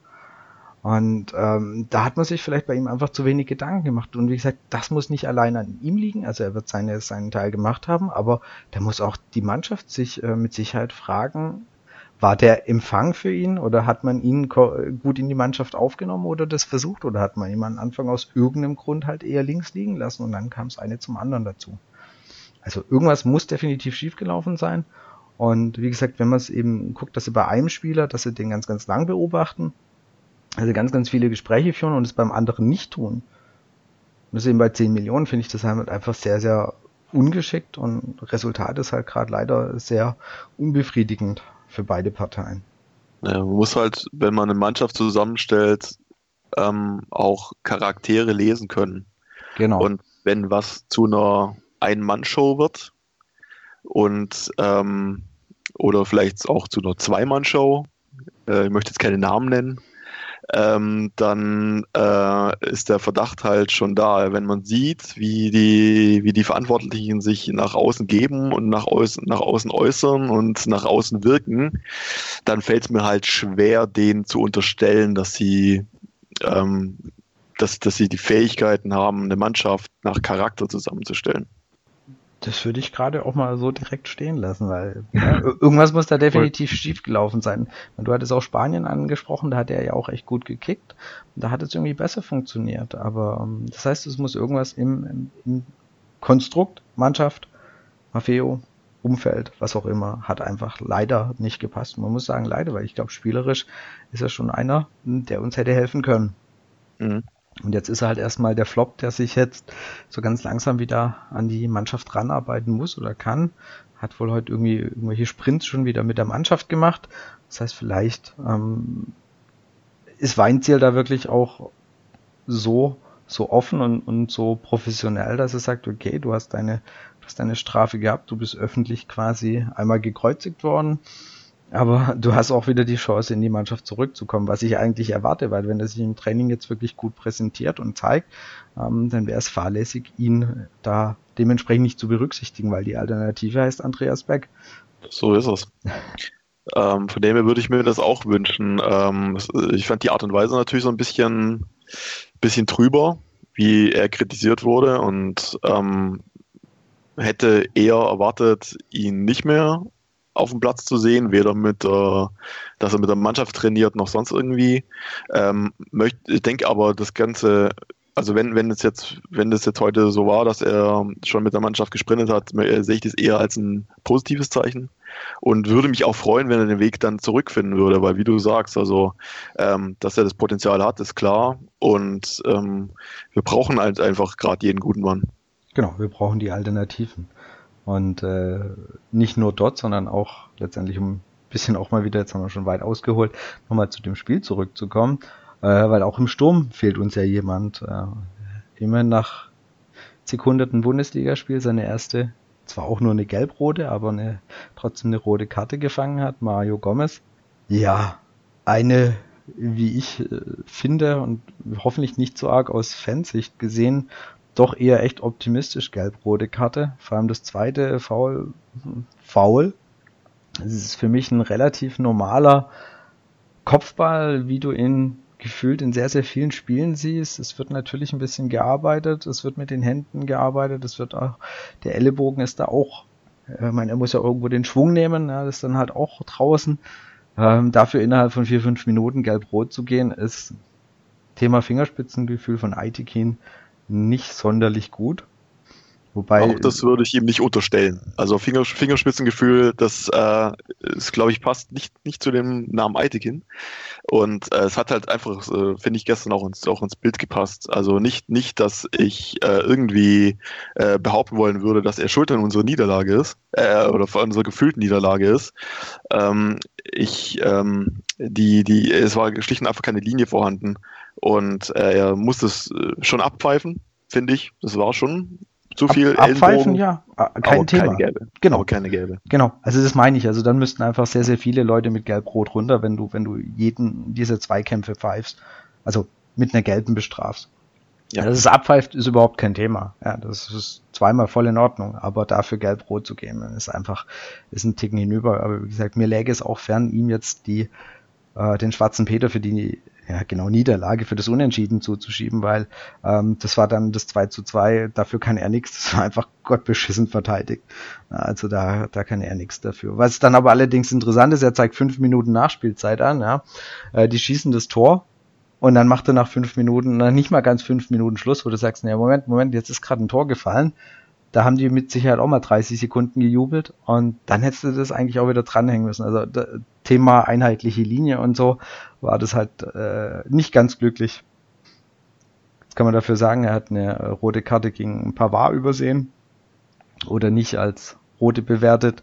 Und ähm, da hat man sich vielleicht bei ihm einfach zu wenig Gedanken gemacht. Und wie gesagt, das muss nicht allein an ihm liegen. Also er wird seine, seinen Teil gemacht haben, aber da muss auch die Mannschaft sich äh, mit Sicherheit fragen, war der Empfang für ihn oder hat man ihn ko- gut in die Mannschaft aufgenommen oder das versucht oder hat man ihn am Anfang aus irgendeinem Grund halt eher links liegen lassen und dann kam es eine zum anderen dazu. Also irgendwas muss definitiv schiefgelaufen sein. Und wie gesagt, wenn man es eben guckt, dass sie bei einem Spieler, dass sie den ganz, ganz lang beobachten, also ganz, ganz viele Gespräche führen und es beim anderen nicht tun. Und das eben bei zehn Millionen finde ich das halt einfach sehr, sehr ungeschickt und Resultat ist halt gerade leider sehr unbefriedigend für beide Parteien. Ja, man muss halt, wenn man eine Mannschaft zusammenstellt, ähm, auch Charaktere lesen können. Genau. Und wenn was zu einer Ein-Mann-Show wird und ähm, oder vielleicht auch zu einer Zwei-Mann-Show, äh, ich möchte jetzt keine Namen nennen, ähm, dann äh, ist der Verdacht halt schon da. Wenn man sieht, wie die, wie die Verantwortlichen sich nach außen geben und nach außen, nach außen äußern und nach außen wirken, dann fällt es mir halt schwer, denen zu unterstellen, dass sie, ähm, dass, dass sie die Fähigkeiten haben, eine Mannschaft nach Charakter zusammenzustellen. Das würde ich gerade auch mal so direkt stehen lassen, weil ja, irgendwas muss da definitiv schiefgelaufen sein. Du hattest auch Spanien angesprochen, da hat er ja auch echt gut gekickt. Da hat es irgendwie besser funktioniert. Aber um, das heißt, es muss irgendwas im, im, im Konstrukt, Mannschaft, Maffeo, Umfeld, was auch immer, hat einfach leider nicht gepasst. Man muss sagen leider, weil ich glaube, spielerisch ist er schon einer, der uns hätte helfen können. Mhm. Und jetzt ist er halt erstmal der Flop, der sich jetzt so ganz langsam wieder an die Mannschaft ranarbeiten muss oder kann. Hat wohl heute irgendwie irgendwelche Sprints schon wieder mit der Mannschaft gemacht. Das heißt, vielleicht ähm, ist Weinziel da wirklich auch so, so offen und, und so professionell, dass er sagt, okay, du hast deine, du hast deine Strafe gehabt, du bist öffentlich quasi einmal gekreuzigt worden. Aber du hast auch wieder die Chance, in die Mannschaft zurückzukommen, was ich eigentlich erwarte, weil wenn er sich im Training jetzt wirklich gut präsentiert und zeigt, ähm, dann wäre es fahrlässig, ihn da dementsprechend nicht zu berücksichtigen, weil die Alternative heißt Andreas Beck. So ist es. ähm, von dem her würde ich mir das auch wünschen. Ähm, ich fand die Art und Weise natürlich so ein bisschen, bisschen trüber, wie er kritisiert wurde und ähm, hätte eher erwartet, ihn nicht mehr auf dem Platz zu sehen, weder mit, äh, dass er mit der Mannschaft trainiert, noch sonst irgendwie. Ähm, möcht, ich denke aber, das Ganze, also wenn, wenn es jetzt, wenn das jetzt heute so war, dass er schon mit der Mannschaft gesprintet hat, sehe ich das eher als ein positives Zeichen und würde mich auch freuen, wenn er den Weg dann zurückfinden würde, weil wie du sagst, also ähm, dass er das Potenzial hat, ist klar und ähm, wir brauchen halt einfach gerade jeden guten Mann. Genau, wir brauchen die Alternativen. Und äh, nicht nur dort, sondern auch letztendlich, um ein bisschen auch mal wieder, jetzt haben wir schon weit ausgeholt, nochmal zu dem Spiel zurückzukommen, äh, weil auch im Sturm fehlt uns ja jemand. Äh, immerhin nach zig hunderten Bundesligaspiel seine erste, zwar auch nur eine gelb-rote, aber eine, trotzdem eine rote Karte gefangen hat, Mario Gomez. Ja, eine, wie ich äh, finde und hoffentlich nicht so arg aus Fansicht gesehen, doch eher echt optimistisch gelb-rote Karte. Vor allem das zweite Foul. Foul. Es ist für mich ein relativ normaler Kopfball, wie du ihn gefühlt in sehr, sehr vielen Spielen siehst. Es wird natürlich ein bisschen gearbeitet. Es wird mit den Händen gearbeitet. Es wird auch, der Ellenbogen ist da auch, ich meine, er muss ja irgendwo den Schwung nehmen. Ja, das ist dann halt auch draußen. Ähm, dafür innerhalb von vier, fünf Minuten gelb-rot zu gehen, ist Thema Fingerspitzengefühl von Aitekin nicht sonderlich gut. Wobei, auch das würde ich ihm nicht unterstellen. Also Finger, Fingerspitzengefühl, das äh, ist, glaube ich, passt nicht, nicht zu dem Namen Aitekin. Und äh, es hat halt einfach, äh, finde ich, gestern auch ins, auch ins Bild gepasst. Also nicht, nicht dass ich äh, irgendwie äh, behaupten wollen würde, dass er schuld an unserer Niederlage ist, äh, oder vor unserer gefühlten Niederlage ist. Ähm, ich, ähm, die, die, es war schlicht und einfach keine Linie vorhanden. Und äh, er musste es schon abpfeifen, finde ich. Das war schon zu viel Ab, Abpfeifen, Ellenbogen, ja, kein aber Thema. Keine gelbe. Genau. Aber keine gelbe. Genau, also das meine ich. Also dann müssten einfach sehr, sehr viele Leute mit Gelb-Rot runter, wenn du, wenn du jeden dieser Zweikämpfe pfeifst. Also mit einer gelben bestrafst. Ja. Dass es abpfeift, ist überhaupt kein Thema. Ja, das ist zweimal voll in Ordnung. Aber dafür Gelb-Rot zu geben, ist einfach, ist ein Ticken hinüber. Aber wie gesagt, mir läge es auch fern, ihm jetzt die, äh, den schwarzen Peter für die, ja genau, Niederlage, für das Unentschieden zuzuschieben, weil ähm, das war dann das zwei zu zwei, dafür kann er nichts, das war einfach gottbeschissen verteidigt. Also da, da kann er nichts dafür. Was dann aber allerdings interessant ist, er zeigt fünf Minuten Nachspielzeit an, ja, äh, die schießen das Tor und dann macht er nach fünf Minuten, na, nicht mal ganz fünf Minuten Schluss, wo du sagst, naja, Moment, Moment, jetzt ist gerade ein Tor gefallen. Da haben die mit Sicherheit auch mal dreißig Sekunden gejubelt und dann hättest du das eigentlich auch wieder dranhängen müssen. Also Thema einheitliche Linie und so war das halt äh, nicht ganz glücklich. Jetzt kann man dafür sagen, er hat eine rote Karte gegen Pavard übersehen oder nicht als rote bewertet.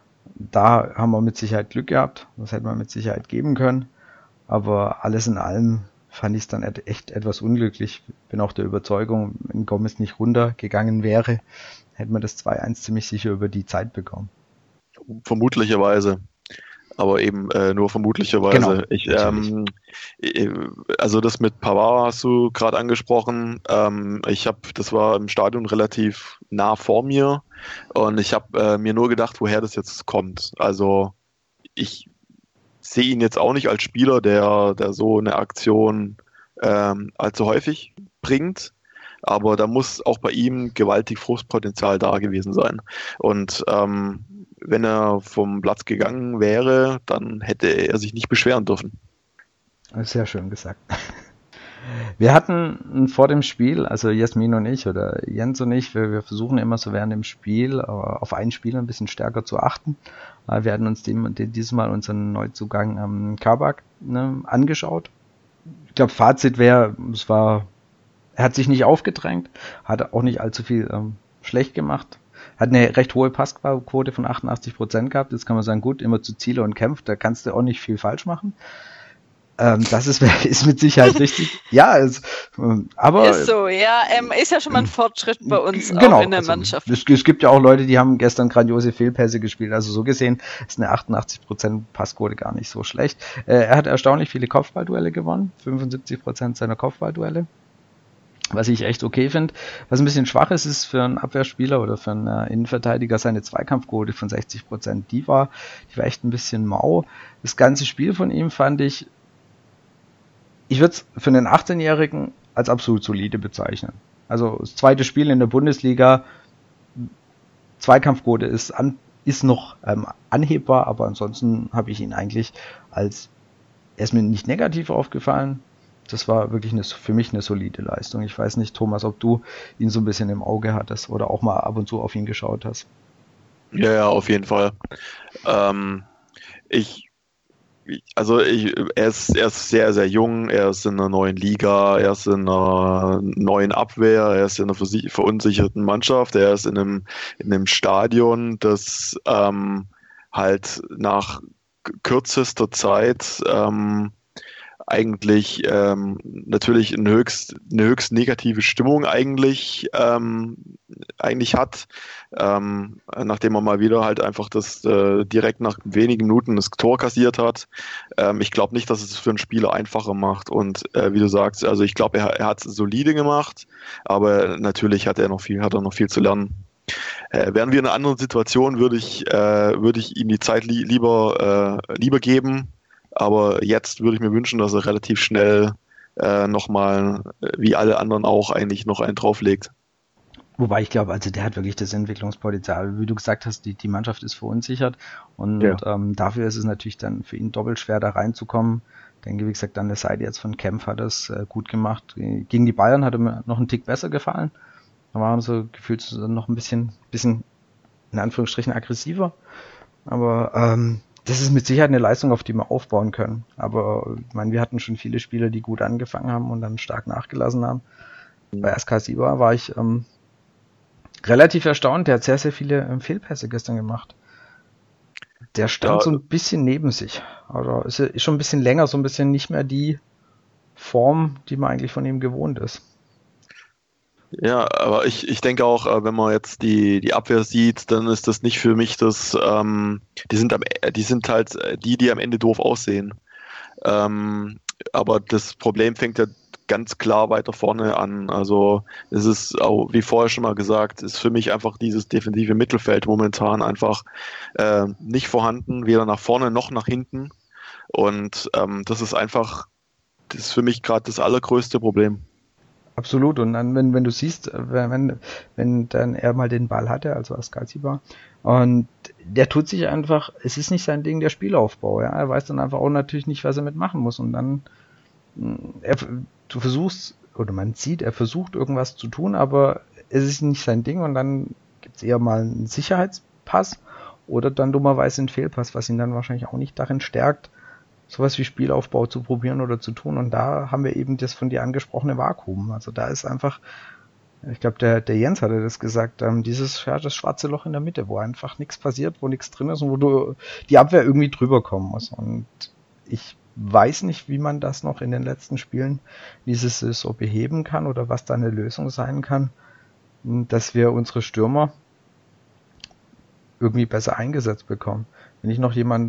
Da haben wir mit Sicherheit Glück gehabt. Das hätte man mit Sicherheit geben können. Aber alles in allem fand ich es dann echt etwas unglücklich. Bin auch der Überzeugung, wenn Gomez nicht runtergegangen wäre, hätte man das zwei eins ziemlich sicher über die Zeit bekommen. Vermutlicherweise. aber eben äh, nur vermutlicherweise. Genau, ich, ähm, also das mit Pavard hast du gerade angesprochen. Ähm, ich habe, das war im Stadion relativ nah vor mir und ich habe äh, mir nur gedacht, woher das jetzt kommt. Also ich sehe ihn jetzt auch nicht als Spieler, der, der so eine Aktion ähm, allzu häufig bringt. Aber da muss auch bei ihm gewaltig Frustpotenzial da gewesen sein. Und ähm, wenn er vom Platz gegangen wäre, dann hätte er sich nicht beschweren dürfen. Sehr schön gesagt. Wir hatten vor dem Spiel, also Jasmin und ich oder Jens und ich, wir, wir versuchen immer so während dem Spiel auf einen Spieler ein bisschen stärker zu achten. Wir hatten uns dem, dieses Mal unseren Neuzugang am Kabak ne, angeschaut. Ich glaube, Fazit wäre, es war, er hat sich nicht aufgedrängt, hat auch nicht allzu viel ähm, schlecht gemacht. Hat eine recht hohe Passquote von achtundachtzig Prozent gehabt. Jetzt kann man sagen, gut, immer zu Ziele und kämpft, da kannst du auch nicht viel falsch machen. Ähm, das ist, ist mit Sicherheit richtig. Ja, es, ähm, aber... Ist so, ja. Ähm, ist ja schon mal ein Fortschritt bei uns genau, auch in der also, Mannschaft. Es, es gibt ja auch Leute, die haben gestern grandiose Fehlpässe gespielt. Also so gesehen ist eine achtundachtzig Prozent Passquote gar nicht so schlecht. Äh, er hat erstaunlich viele Kopfballduelle gewonnen. fünfundsiebzig Prozent seiner Kopfballduelle. Was ich echt okay finde. Was ein bisschen schwach ist, ist für einen Abwehrspieler oder für einen äh, Innenverteidiger seine Zweikampfquote von sechzig Prozent. Die war, die war echt ein bisschen mau. Das ganze Spiel von ihm fand ich, ich würde es für einen achtzehnjährigen als absolut solide bezeichnen. Also das zweite Spiel in der Bundesliga, Zweikampfquote ist, an, ist noch ähm, anhebbar, aber ansonsten habe ich ihn eigentlich als, er ist mir nicht negativ aufgefallen. Das war wirklich eine, für mich eine solide Leistung. Ich weiß nicht, Thomas, ob du ihn so ein bisschen im Auge hattest oder auch mal ab und zu auf ihn geschaut hast. Ja, ja, auf jeden Fall. Ähm, ich, also ich, er ist, er ist sehr, sehr jung. Er ist in einer neuen Liga. Er ist in einer neuen Abwehr. Er ist in einer verunsicherten Mannschaft. Er ist in einem, in einem Stadion, das ähm, halt nach kürzester Zeit ähm, eigentlich ähm, natürlich eine höchst, eine höchst negative Stimmung eigentlich, ähm, eigentlich hat, ähm, nachdem er mal wieder halt einfach das äh, direkt nach wenigen Minuten das Tor kassiert hat. Ähm, ich glaube nicht, dass es für einen Spieler einfacher macht und äh, wie du sagst, also ich glaube, er, er hat es solide gemacht, aber natürlich hat er noch viel, hat er noch viel zu lernen. Äh, wären wir in einer anderen Situation, würde ich, äh, würde ich ihm die Zeit li- lieber, äh, lieber geben. Aber jetzt würde ich mir wünschen, dass er relativ schnell äh, nochmal, wie alle anderen auch, eigentlich noch einen drauflegt. Wobei ich glaube, also der hat wirklich das Entwicklungspotenzial. Wie du gesagt hast, die, die Mannschaft ist verunsichert und Ja. ähm, dafür ist es natürlich dann für ihn doppelt schwer, da reinzukommen. Ich denke, wie gesagt, an der Seite jetzt von Kempf hat er es äh, gut gemacht. Gegen die Bayern hat er mir noch einen Tick besser gefallen. Da waren so gefühlt noch ein bisschen, bisschen in Anführungsstrichen aggressiver. Aber ähm, das ist mit Sicherheit eine Leistung, auf die wir aufbauen können. Aber ich meine, wir hatten schon viele Spieler, die gut angefangen haben und dann stark nachgelassen haben. Bei S K Sieber war ich ähm, relativ erstaunt. Der hat sehr, sehr viele ähm, Fehlpässe gestern gemacht. Der stand Ja. so ein bisschen neben sich. Also ist, ist schon ein bisschen länger, so ein bisschen nicht mehr die Form, die man eigentlich von ihm gewohnt ist. Ja, aber ich, ich denke auch, äh, wenn man jetzt die, die Abwehr sieht, dann ist das nicht für mich das, ähm, die sind am, die sind halt die, die am Ende doof aussehen. Ähm, aber das Problem fängt ja ganz klar weiter vorne an. Also es ist auch, wie vorher schon mal gesagt, ist für mich einfach dieses defensive Mittelfeld momentan einfach äh, nicht vorhanden, weder nach vorne noch nach hinten. Und ähm, das ist einfach, das ist für mich gerade das allergrößte Problem. Absolut. Und dann, wenn, wenn du siehst, wenn, wenn dann er mal den Ball hatte, also Askasiba, und der tut sich einfach, es ist nicht sein Ding, der Spielaufbau, ja. Er weiß dann einfach auch natürlich nicht, was er mitmachen muss. Und dann, er, du versuchst, oder man sieht, er versucht irgendwas zu tun, aber es ist nicht sein Ding und dann gibt es eher mal einen Sicherheitspass oder dann dummerweise einen Fehlpass, was ihn dann wahrscheinlich auch nicht darin stärkt, sowas wie Spielaufbau zu probieren oder zu tun. Und da haben wir eben das von dir angesprochene Vakuum. Also da ist einfach, ich glaube, der, der Jens hatte das gesagt, ähm, dieses ja, das schwarze Loch in der Mitte, wo einfach nichts passiert, wo nichts drin ist und wo du die Abwehr irgendwie drüber kommen muss. Und ich weiß nicht, wie man das noch in den letzten Spielen dieses so beheben kann oder was da eine Lösung sein kann, dass wir unsere Stürmer irgendwie besser eingesetzt bekommen. Wenn ich noch jemand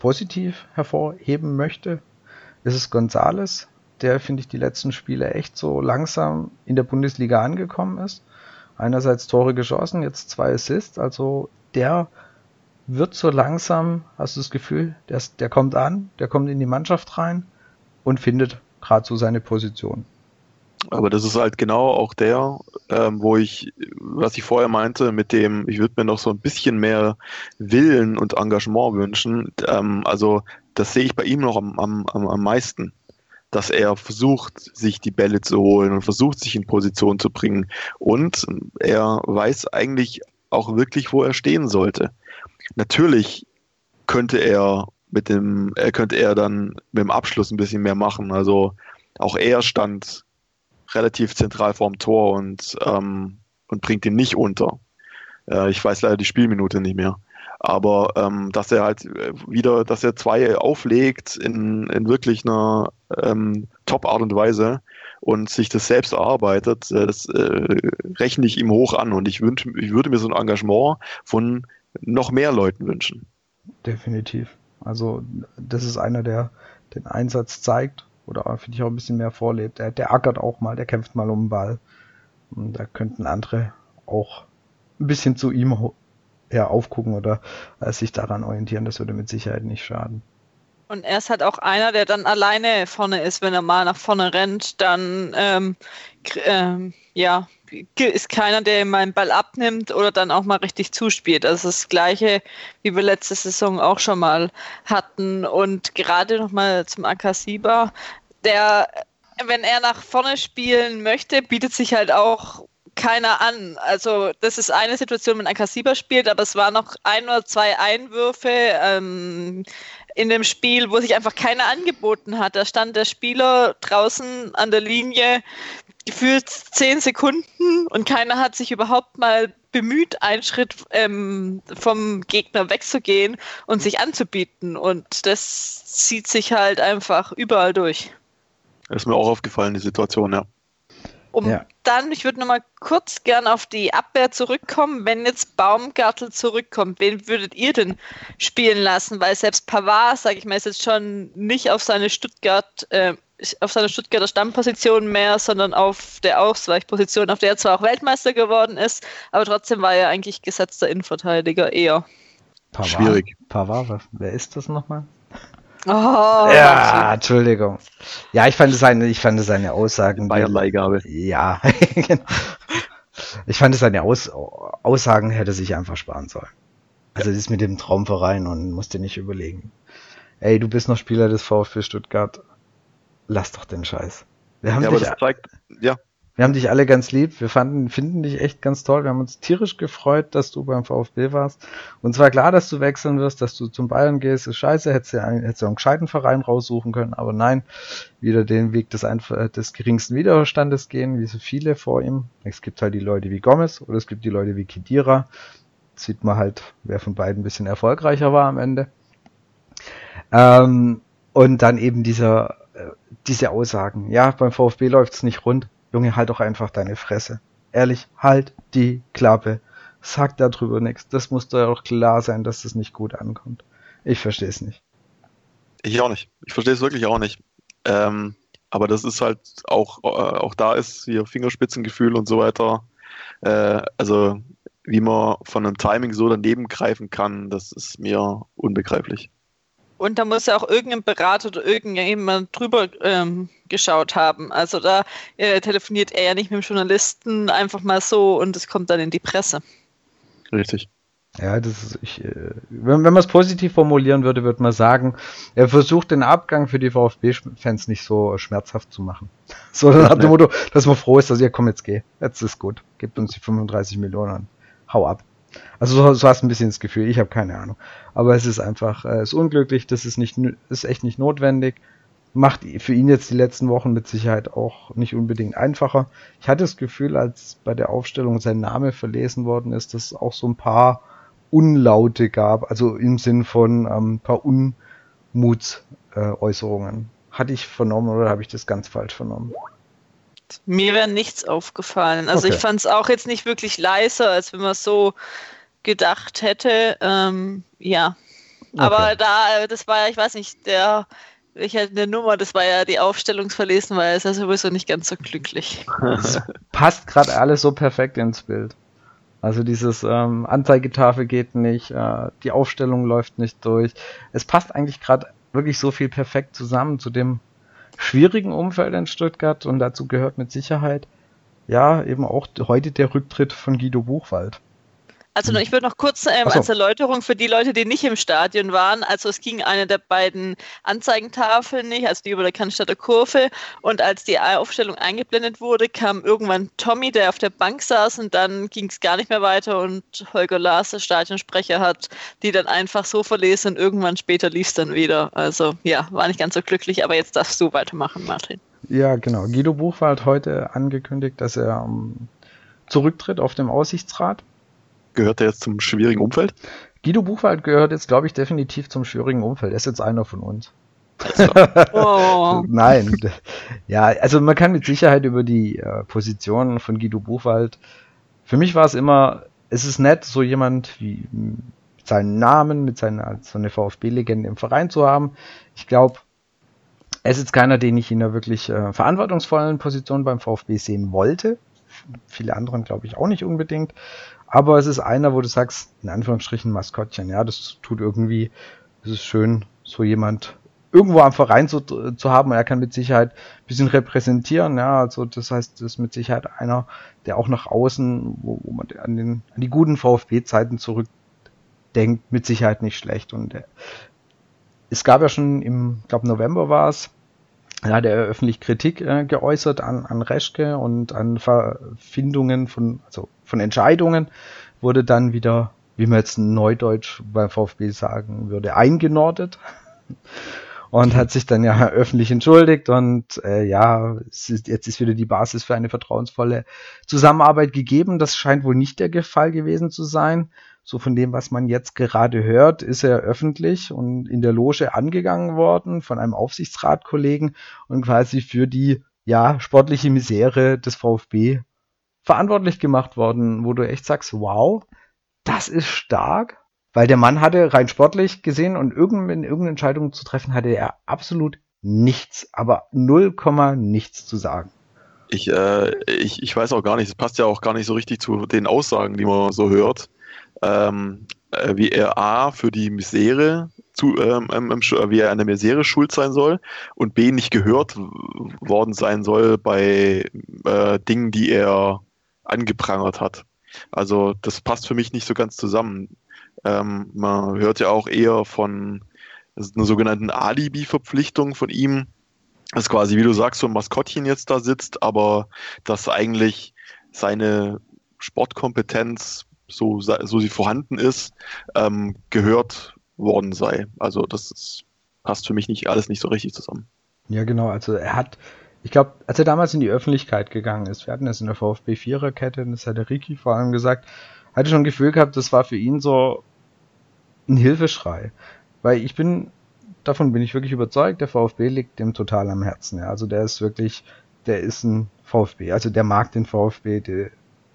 positiv hervorheben möchte, ist es González, der, finde ich, die letzten Spiele echt so langsam in der Bundesliga angekommen ist. Einerseits Tore geschossen, jetzt zwei Assists, also der wird so langsam, hast du das Gefühl, der, der kommt an, der kommt in die Mannschaft rein und findet gerade so seine Position. Aber das ist halt genau auch der, ähm, wo ich, was ich vorher meinte, mit dem, ich würde mir noch so ein bisschen mehr Willen und Engagement wünschen. Ähm, also das sehe ich bei ihm noch am, am, am meisten, dass er versucht, sich die Bälle zu holen und versucht, sich in Position zu bringen. Und er weiß eigentlich auch wirklich, wo er stehen sollte. Natürlich könnte er mit dem, er könnte er dann mit dem Abschluss ein bisschen mehr machen. Also auch er stand relativ zentral vorm Tor und, ähm, und bringt ihn nicht unter. Äh, ich weiß leider die Spielminute nicht mehr. Aber ähm, dass er halt wieder, dass er zwei auflegt in, in wirklich einer ähm, Top-Art und Weise und sich das selbst erarbeitet, äh, das äh, rechne ich ihm hoch an. Und ich, wünsch, ich würde mir so ein Engagement von noch mehr Leuten wünschen. Definitiv. Also das ist einer, der den Einsatz zeigt oder finde ich auch ein bisschen mehr vorlebt. Der, der ackert auch mal, der kämpft mal um den Ball. Und da könnten andere auch ein bisschen zu ihm ja, aufgucken oder äh, sich daran orientieren. Das würde mit Sicherheit nicht schaden. Und er ist halt auch einer, der dann alleine vorne ist, wenn er mal nach vorne rennt, dann ähm, ähm, ja, ist keiner, der ihm mal einen Ball abnimmt oder dann auch mal richtig zuspielt. Das ist das Gleiche, wie wir letzte Saison auch schon mal hatten. Und gerade nochmal zum Akasiba, der, wenn er nach vorne spielen möchte, bietet sich halt auch keiner an. Also das ist eine Situation, wenn Akasiba spielt, aber es waren noch ein oder zwei Einwürfe ähm, in dem Spiel, wo sich einfach keiner angeboten hat. Da stand der Spieler draußen an der Linie gefühlt zehn Sekunden und keiner hat sich überhaupt mal bemüht, einen Schritt ähm, vom Gegner wegzugehen und sich anzubieten. Und das zieht sich halt einfach überall durch. Das ist mir auch aufgefallen, die Situation, ja. Um Ja. dann, ich würde nochmal kurz gern auf die Abwehr zurückkommen. Wenn jetzt Baumgartel zurückkommt, wen würdet ihr denn spielen lassen? Weil selbst Pavard, sage ich mal, ist jetzt schon nicht auf seine Stuttgart, äh, auf seine Stuttgarter Stammposition mehr, sondern auf der Ausweichposition, auf der er zwar auch Weltmeister geworden ist, aber trotzdem war er eigentlich gesetzter Innenverteidiger eher. Pavard, Schwierig. Pavard, was, wer ist das nochmal? Oh, Ja, Entschuldigung. Ja, ich fand seine, ich fand seine Aussagen. Bayern-Leihgabe. Ja, genau. Ich fand seine Aus, Aussagen hätte sich einfach sparen sollen. Also das mit dem Traumverein und musste nicht überlegen. Ey, du bist noch Spieler des VfB Stuttgart. Lass doch den Scheiß. Wir haben Ja, aber dich, das zeigt, ja, wir haben dich alle ganz lieb. Wir fanden, finden dich echt ganz toll. Wir haben uns tierisch gefreut, dass du beim VfB warst. Und zwar klar, dass du wechseln wirst, dass du zum Bayern gehst. Ist scheiße, hättest du ja einen, hättest du einen gescheiten Verein raussuchen können. Aber nein, wieder den Weg des, einfach, des geringsten Widerstandes gehen, wie so viele vor ihm. Es gibt halt die Leute wie Gomez oder es gibt die Leute wie Khedira. Jetzt sieht man halt, wer von beiden ein bisschen erfolgreicher war am Ende. Ähm, und dann eben dieser, äh, diese Aussagen. Ja, beim VfB läuft's nicht rund. Junge, halt doch einfach deine Fresse. Ehrlich, halt die Klappe. Sag darüber nichts. Das muss doch auch klar sein, dass das nicht gut ankommt. Ich verstehe es nicht. ich auch nicht. Ich verstehe es wirklich auch nicht. Ähm, aber das ist halt auch, äh, auch da ist hier Fingerspitzengefühl und so weiter. Äh, also wie man von einem Timing so daneben greifen kann, das ist mir unbegreiflich. Und da muss ja auch irgendein Berater oder irgendjemand drüber ähm, geschaut haben. Also da äh, telefoniert er ja nicht mit dem Journalisten einfach mal so und es kommt dann in die Presse. Richtig. Ja, das ist, ich, äh, wenn, wenn man es positiv formulieren würde, würde man sagen, er versucht den Abgang für die VfB-Fans nicht so schmerzhaft zu machen. So nach dem Motto, dass man froh ist, dass ihr komm, jetzt geh. Jetzt ist gut. Gebt uns die fünfunddreißig Millionen und hau ab. Also so, so hast du ein bisschen das Gefühl, ich habe keine Ahnung. Aber es ist einfach, es äh, ist unglücklich, das ist nicht, ist echt nicht notwendig. Macht für ihn jetzt die letzten Wochen mit Sicherheit auch nicht unbedingt einfacher. Ich hatte das Gefühl, als bei der Aufstellung sein Name verlesen worden ist, dass es auch so ein paar Unlaute gab, also im Sinn von ähm, ein paar Unmutsäußerungen. Äh, Hatte ich vernommen oder habe ich das ganz falsch vernommen? Mir wäre nichts aufgefallen. Also Okay. ich fand es auch jetzt nicht wirklich leiser, als wenn man so gedacht hätte. Ähm, ja. Aber Okay. da, das war ja, ich weiß nicht, der, ich hatte eine Nummer, das war ja die Aufstellungsverlesen, weil es ja sowieso nicht ganz so glücklich. Es passt gerade alles so perfekt ins Bild. Also dieses ähm, Anzeigetafel geht nicht, äh, die Aufstellung läuft nicht durch. Es passt eigentlich gerade wirklich so viel perfekt zusammen zu dem schwierigen Umfeld in Stuttgart und dazu gehört mit Sicherheit ja eben auch heute der Rücktritt von Guido Buchwald. Also ich würde noch kurz ähm, Ach so. als Erläuterung für die Leute, die nicht im Stadion waren. Also es ging eine der beiden Anzeigentafeln nicht, also die über der Cannstatter Kurve. Und als die Aufstellung eingeblendet wurde, kam irgendwann Tommy, der auf der Bank saß, und dann ging es gar nicht mehr weiter. Und Holger Lars, der Stadionsprecher, hat die dann einfach so verlesen und irgendwann später lief es dann wieder. Also ja, war nicht ganz so glücklich, aber jetzt darfst du weitermachen, Martin. Ja, genau. Guido Buchwald hat heute angekündigt, dass er ähm, zurücktritt auf dem Aussichtsrat. Gehört der jetzt zum schwierigen Umfeld? Guido Buchwald gehört jetzt, glaube ich, definitiv zum schwierigen Umfeld. Er ist jetzt einer von uns. Oh. Nein. Ja, also man kann mit Sicherheit über die äh, Position von Guido Buchwald. Für mich war es immer, es ist nett, so jemand wie mit seinen Namen, mit seiner so eine VfB-Legende im Verein zu haben. Ich glaube, er ist jetzt keiner, den ich in einer wirklich äh, verantwortungsvollen Position beim VfB sehen wollte. Viele anderen glaube ich auch nicht unbedingt. Aber es ist einer, wo du sagst, in Anführungsstrichen Maskottchen, ja, das tut irgendwie, es ist schön, so jemand irgendwo am Verein zu, zu haben. Er kann mit Sicherheit ein bisschen repräsentieren, ja, also das heißt, das ist mit Sicherheit einer, der auch nach außen, wo, wo man an, den, an die guten VfB-Zeiten zurückdenkt, mit Sicherheit nicht schlecht. Und äh, es gab ja schon im, ich glaube November war es, da hat er öffentlich Kritik äh, geäußert an, an Reschke und an Verfindungen von, also von Entscheidungen, wurde dann wieder, wie man jetzt neudeutsch beim VfB sagen würde, eingenordet und hat sich dann ja öffentlich entschuldigt und äh, ja, es ist, jetzt ist wieder die Basis für eine vertrauensvolle Zusammenarbeit gegeben. Das scheint wohl nicht der Fall gewesen zu sein. So von dem, was man jetzt gerade hört, ist er öffentlich und in der Loge angegangen worden von einem Aufsichtsratkollegen und quasi für die ja sportliche Misere des VfB verantwortlich gemacht worden, wo du echt sagst, wow, das ist stark, weil der Mann hatte rein sportlich gesehen und irgendeine, irgendeine Entscheidung zu treffen, hatte er absolut nichts, aber null Komma nichts zu sagen. Ich, äh, ich, ich weiß auch gar nicht, es passt ja auch gar nicht so richtig zu den Aussagen, die man so hört. Ähm, äh, wie er A für die Misere zu, ähm, ähm, wie er an der Misere schuld sein soll und B nicht gehört w- worden sein soll bei äh, Dingen, die er angeprangert hat. Also das passt für mich nicht so ganz zusammen. Ähm, man hört ja auch eher von einer sogenannten Alibi-Verpflichtung von ihm, dass quasi, wie du sagst, so ein Maskottchen jetzt da sitzt, aber dass eigentlich seine Sportkompetenz, so, so sie vorhanden ist, ähm, gehört worden sei. Also das ist, passt für mich nicht alles nicht so richtig zusammen. Ja, genau. Also er hat, ich glaube, als er damals in die Öffentlichkeit gegangen ist, wir hatten das in der VfB-Viererkette, das hat der Ricky vor allem gesagt, hatte schon ein Gefühl gehabt, das war für ihn so ein Hilfeschrei. Weil ich bin, davon bin ich wirklich überzeugt, der VfB liegt dem total am Herzen. Ja. Also der ist wirklich, der ist ein VfB. Also der mag den VfB, der,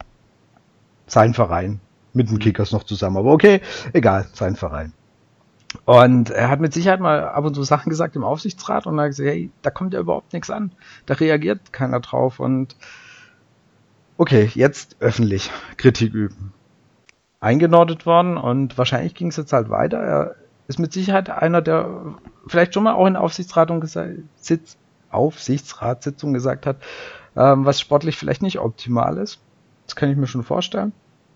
sein Verein. Mit dem Kickers noch zusammen. Aber okay, egal, sein Verein. Und er hat mit Sicherheit mal ab und zu Sachen gesagt im Aufsichtsrat und hat gesagt, hey, da kommt ja überhaupt nichts an. Da reagiert keiner drauf. Und okay, jetzt öffentlich Kritik üben. Eingenordet worden und wahrscheinlich ging es jetzt halt weiter. Er ist mit Sicherheit einer, der vielleicht schon mal auch in Aufsichtsratung gesa- Sitz, Aufsichtsratssitzung gesagt hat, ähm, was sportlich vielleicht nicht optimal ist. Das kann ich mir schon vorstellen.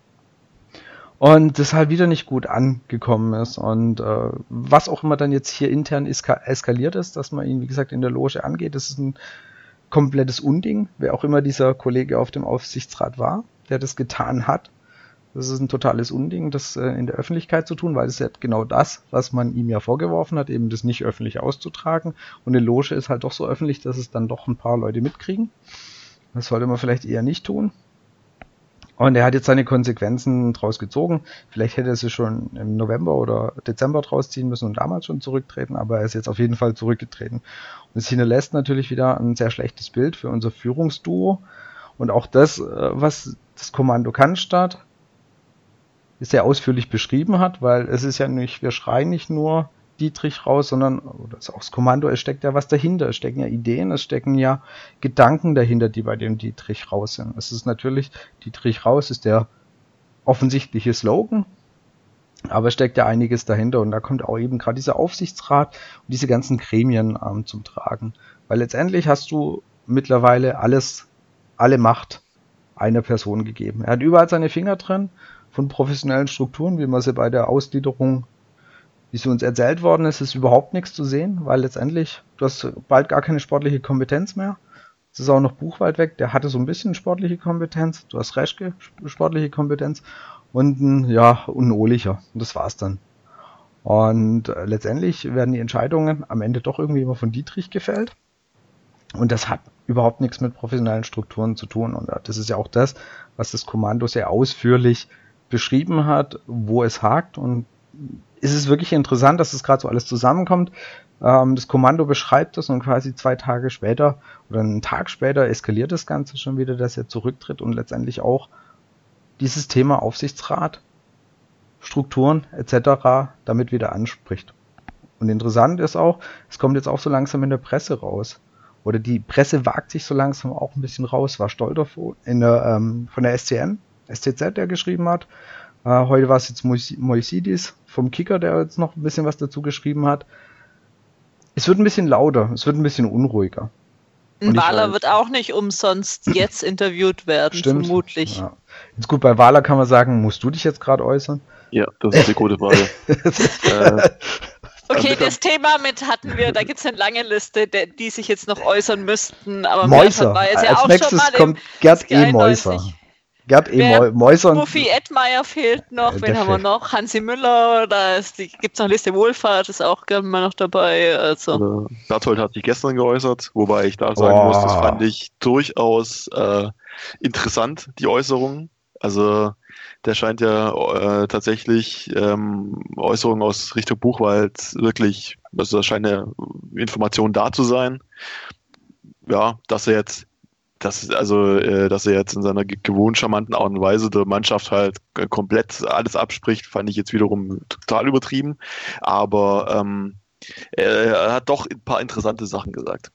Und das halt wieder nicht gut angekommen ist. Und äh, was auch immer dann jetzt hier intern eska- eskaliert ist, dass man ihn, wie gesagt, in der Loge angeht, das ist ein komplettes Unding. Wer auch immer dieser Kollege auf dem Aufsichtsrat war, der das getan hat, das ist ein totales Unding, das äh, in der Öffentlichkeit zu tun, weil das ist ja genau das, was man ihm ja vorgeworfen hat, eben das nicht öffentlich auszutragen. Und eine Loge ist halt doch so öffentlich, dass es dann doch ein paar Leute mitkriegen. Das sollte man vielleicht eher nicht tun. Und er hat jetzt seine Konsequenzen draus gezogen. Vielleicht hätte er sie schon im November oder Dezember draus ziehen müssen und damals schon zurücktreten, aber er ist jetzt auf jeden Fall zurückgetreten. Und es hinterlässt natürlich wieder ein sehr schlechtes Bild für unser Führungsduo. Und auch das, was das Kommando Cannstatt sehr ausführlich beschrieben hat, weil es ist ja nicht, wir schreien nicht nur Dietrich raus, sondern oder ist auch das Kommando, es steckt ja was dahinter, es stecken ja Ideen, es stecken ja Gedanken dahinter, die bei dem Dietrich raus sind. Es ist natürlich, Dietrich raus ist der offensichtliche Slogan, aber es steckt ja einiges dahinter und da kommt auch eben gerade dieser Aufsichtsrat und diese ganzen Gremien ähm, zum Tragen, weil letztendlich hast du mittlerweile alles, alle Macht einer Person gegeben. Er hat überall seine Finger drin, von professionellen Strukturen, wie man sie bei der Ausgliederung, wie sie uns erzählt worden ist, ist überhaupt nichts zu sehen, weil letztendlich, du hast bald gar keine sportliche Kompetenz mehr. Es ist auch noch Buchwald weg, der hatte so ein bisschen sportliche Kompetenz, du hast Reschke, sportliche Kompetenz und ein, ja, und ein Ohlicher. Und das war's dann. Und äh, letztendlich werden die Entscheidungen am Ende doch irgendwie immer von Dietrich gefällt. Und das hat überhaupt nichts mit professionellen Strukturen zu tun. Und das ist ja auch das, was das Kommando sehr ausführlich beschrieben hat, wo es hakt. Und es ist wirklich interessant, dass es gerade so alles zusammenkommt. Ähm, das Kommando beschreibt das und quasi zwei Tage später oder einen Tag später eskaliert das Ganze schon wieder, dass er zurücktritt und letztendlich auch dieses Thema Aufsichtsrat, Strukturen et cetera damit wieder anspricht. Und interessant ist auch, es kommt jetzt auch so langsam in der Presse raus. Oder die Presse wagt sich so langsam auch ein bisschen raus. War Stolter in der, ähm, von der S C N, S T Z, der geschrieben hat. Äh, heute war es jetzt Moisidis vom Kicker, der jetzt noch ein bisschen was dazu geschrieben hat. Es wird ein bisschen lauter, es wird ein bisschen unruhiger. Und Wahler wird auch nicht umsonst jetzt interviewt werden, stimmt, vermutlich. Ja. Jetzt gut, bei Wahler kann man sagen, musst du dich jetzt gerade äußern? Ja, das ist eine gute Frage. äh, Okay, das Thema mit hatten wir, da gibt es eine lange Liste, der, die sich jetzt noch äußern müssten. Aber Mäuser, war jetzt ja als auch nächstes schon mal kommt Gerd E. Mäuser. Gerd E. Mäuser. Buffy Edmeier fehlt noch, äh, wen haben wir noch? Hansi Müller, da gibt es noch Liste Wohlfahrt, ist auch gerne mal noch dabei. Also. Äh, Berthold hat sich gestern geäußert, wobei ich da sagen oh. muss, das fand ich durchaus äh, interessant, die Äußerungen. Also der scheint ja äh, tatsächlich ähm, Äußerungen aus Richtung Buchwald wirklich, also da scheint eine Information da zu sein. Ja, dass er jetzt, dass, also, äh, dass er jetzt in seiner gewohnt charmanten Art und Weise der Mannschaft halt äh, komplett alles abspricht, fand ich jetzt wiederum total übertrieben. Aber ähm, er, er hat doch ein paar interessante Sachen gesagt.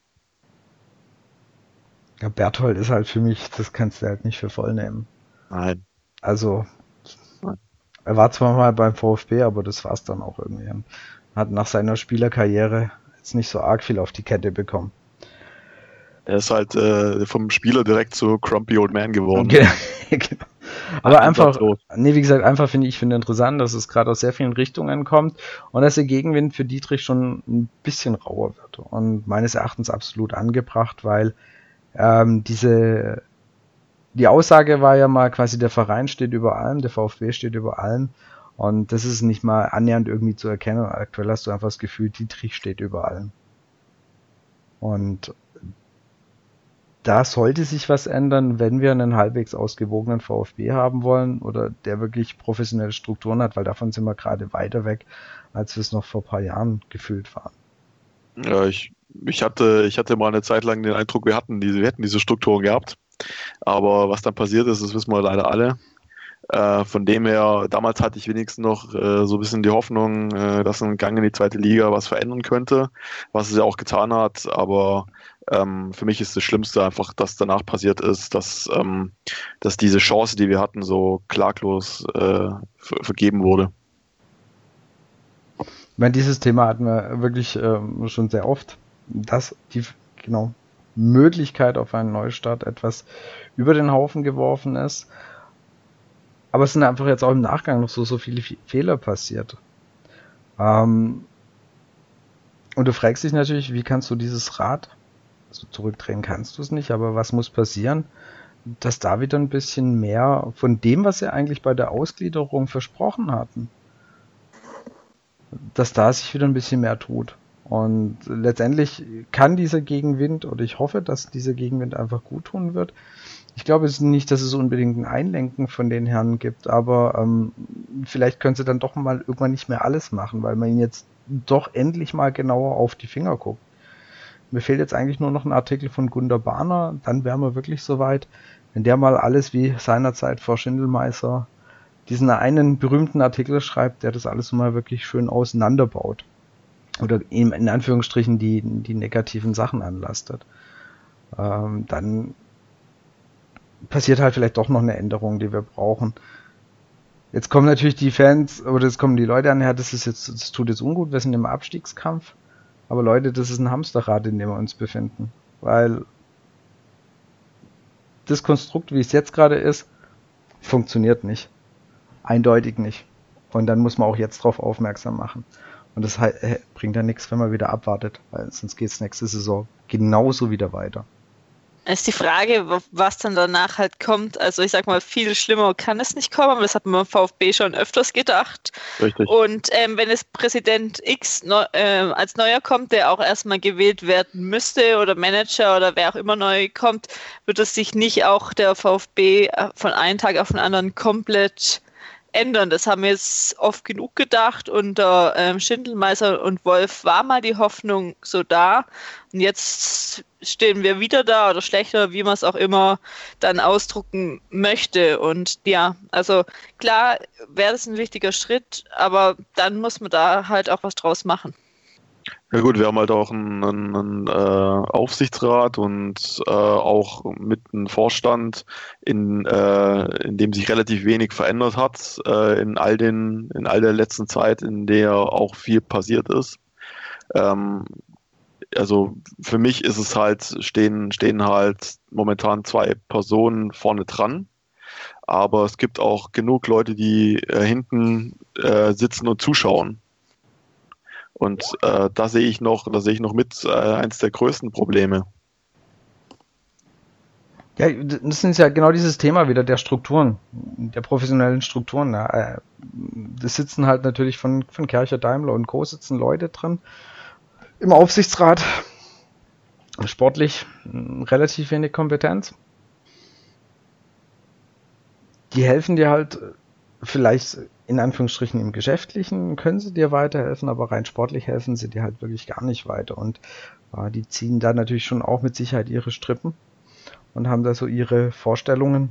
Ja, Berthold ist halt für mich, das kannst du halt nicht für voll nehmen. Nein. Also, er war zwar mal beim VfB, aber das war's dann auch irgendwie. Hat nach seiner Spielerkarriere jetzt nicht so arg viel auf die Kette bekommen. Er ist halt äh, vom Spieler direkt zu Grumpy Old Man geworden. Genau. Aber einfach, nee, wie gesagt, einfach finde ich finde interessant, dass es gerade aus sehr vielen Richtungen kommt und dass der Gegenwind für Dietrich schon ein bisschen rauer wird. Und meines Erachtens absolut angebracht, weil ähm, diese Die Aussage war ja mal quasi, der Verein steht über allem, der VfB steht über allem und das ist nicht mal annähernd irgendwie zu erkennen. Aktuell hast du einfach das Gefühl, Dietrich steht über allem. Und da sollte sich was ändern, wenn wir einen halbwegs ausgewogenen VfB haben wollen oder der wirklich professionelle Strukturen hat, weil davon sind wir gerade weiter weg, als wir es noch vor ein paar Jahren gefühlt waren. Ja, ich, ich, hatte, ich hatte mal eine Zeit lang den Eindruck, wir, hatten diese, wir hätten diese Strukturen gehabt. Aber was dann passiert ist, das wissen wir leider alle. Äh, von dem her, damals hatte ich wenigstens noch äh, so ein bisschen die Hoffnung, äh, dass ein Gang in die zweite Liga was verändern könnte, was es ja auch getan hat. Aber ähm, für mich ist das Schlimmste einfach, dass danach passiert ist, dass, ähm, dass diese Chance, die wir hatten, so klaglos äh, ver- vergeben wurde. Ich meine, dieses Thema hatten wir wirklich ähm, schon sehr oft, dass die, genau, Möglichkeit auf einen Neustart etwas über den Haufen geworfen ist. Aber es sind einfach jetzt auch im Nachgang noch so, so viele Fehler passiert. Ähm, und du fragst dich natürlich, wie kannst du dieses Rad, also zurückdrehen kannst du es nicht, aber was muss passieren, dass da wieder ein bisschen mehr von dem, was sie eigentlich bei der Ausgliederung versprochen hatten, dass da sich wieder ein bisschen mehr tut. Und letztendlich kann dieser Gegenwind, oder ich hoffe, dass dieser Gegenwind einfach gut tun wird. Ich glaube es nicht, dass es unbedingt ein Einlenken von den Herren gibt, aber ähm, vielleicht können sie dann doch mal irgendwann nicht mehr alles machen, weil man ihnen jetzt doch endlich mal genauer auf die Finger guckt. Mir fehlt jetzt eigentlich nur noch ein Artikel von Gunter Bahner, dann wären wir wirklich soweit, wenn der mal alles wie seinerzeit vor Schindelmeißer diesen einen berühmten Artikel schreibt, der das alles mal wirklich schön auseinanderbaut. Oder ihm in Anführungsstrichen die, die negativen Sachen anlastet. Ähm, dann passiert halt vielleicht doch noch eine Änderung, die wir brauchen. Jetzt kommen natürlich die Fans, oder jetzt kommen die Leute an, ja, das ist jetzt, das tut jetzt ungut, wir sind im Abstiegskampf. Aber Leute, das ist ein Hamsterrad, in dem wir uns befinden. Weil das Konstrukt, wie es jetzt gerade ist, funktioniert nicht. Eindeutig nicht. Und dann muss man auch jetzt drauf aufmerksam machen. Und das he- bringt ja nichts, wenn man wieder abwartet, weil sonst geht es nächste Saison genauso wieder weiter. Es ist die Frage, w- was dann danach halt kommt. Also ich sag mal, viel schlimmer kann es nicht kommen, aber das hat man beim VfB schon öfters gedacht. Richtig. Und ähm, wenn es Präsident X neu, äh, als neuer kommt, der auch erstmal gewählt werden müsste oder Manager oder wer auch immer neu kommt, wird es sich nicht auch der VfB äh, von einem Tag auf den anderen komplett ändern. Das haben wir jetzt oft genug gedacht. Unter ähm, Schindelmeister und Wolf war mal die Hoffnung so da. Und jetzt stehen wir wieder da oder schlechter, wie man es auch immer dann ausdrucken möchte. Und ja, also klar wäre das ein wichtiger Schritt, aber dann muss man da halt auch was draus machen. Ja gut, wir haben halt auch einen, einen, einen äh, Aufsichtsrat und äh, auch mit einem Vorstand, in, äh, in dem sich relativ wenig verändert hat äh, in all den in all der letzten Zeit, in der auch viel passiert ist. Ähm, also für mich ist es halt, stehen, stehen halt momentan zwei Personen vorne dran, aber es gibt auch genug Leute, die äh, hinten äh, sitzen und zuschauen. Und äh, da sehe ich noch, da sehe ich noch mit äh, eins der größten Probleme. Ja, das ist ja genau dieses Thema wieder der Strukturen, der professionellen Strukturen. Ja. Das sitzen halt natürlich von, von Kercher, Daimler und Co. sitzen Leute drin. Im Aufsichtsrat sportlich relativ wenig Kompetenz. Die helfen dir halt vielleicht in Anführungsstrichen im Geschäftlichen, können sie dir weiterhelfen, aber rein sportlich helfen sie dir halt wirklich gar nicht weiter. Und äh, die ziehen da natürlich schon auch mit Sicherheit ihre Strippen und haben da so ihre Vorstellungen,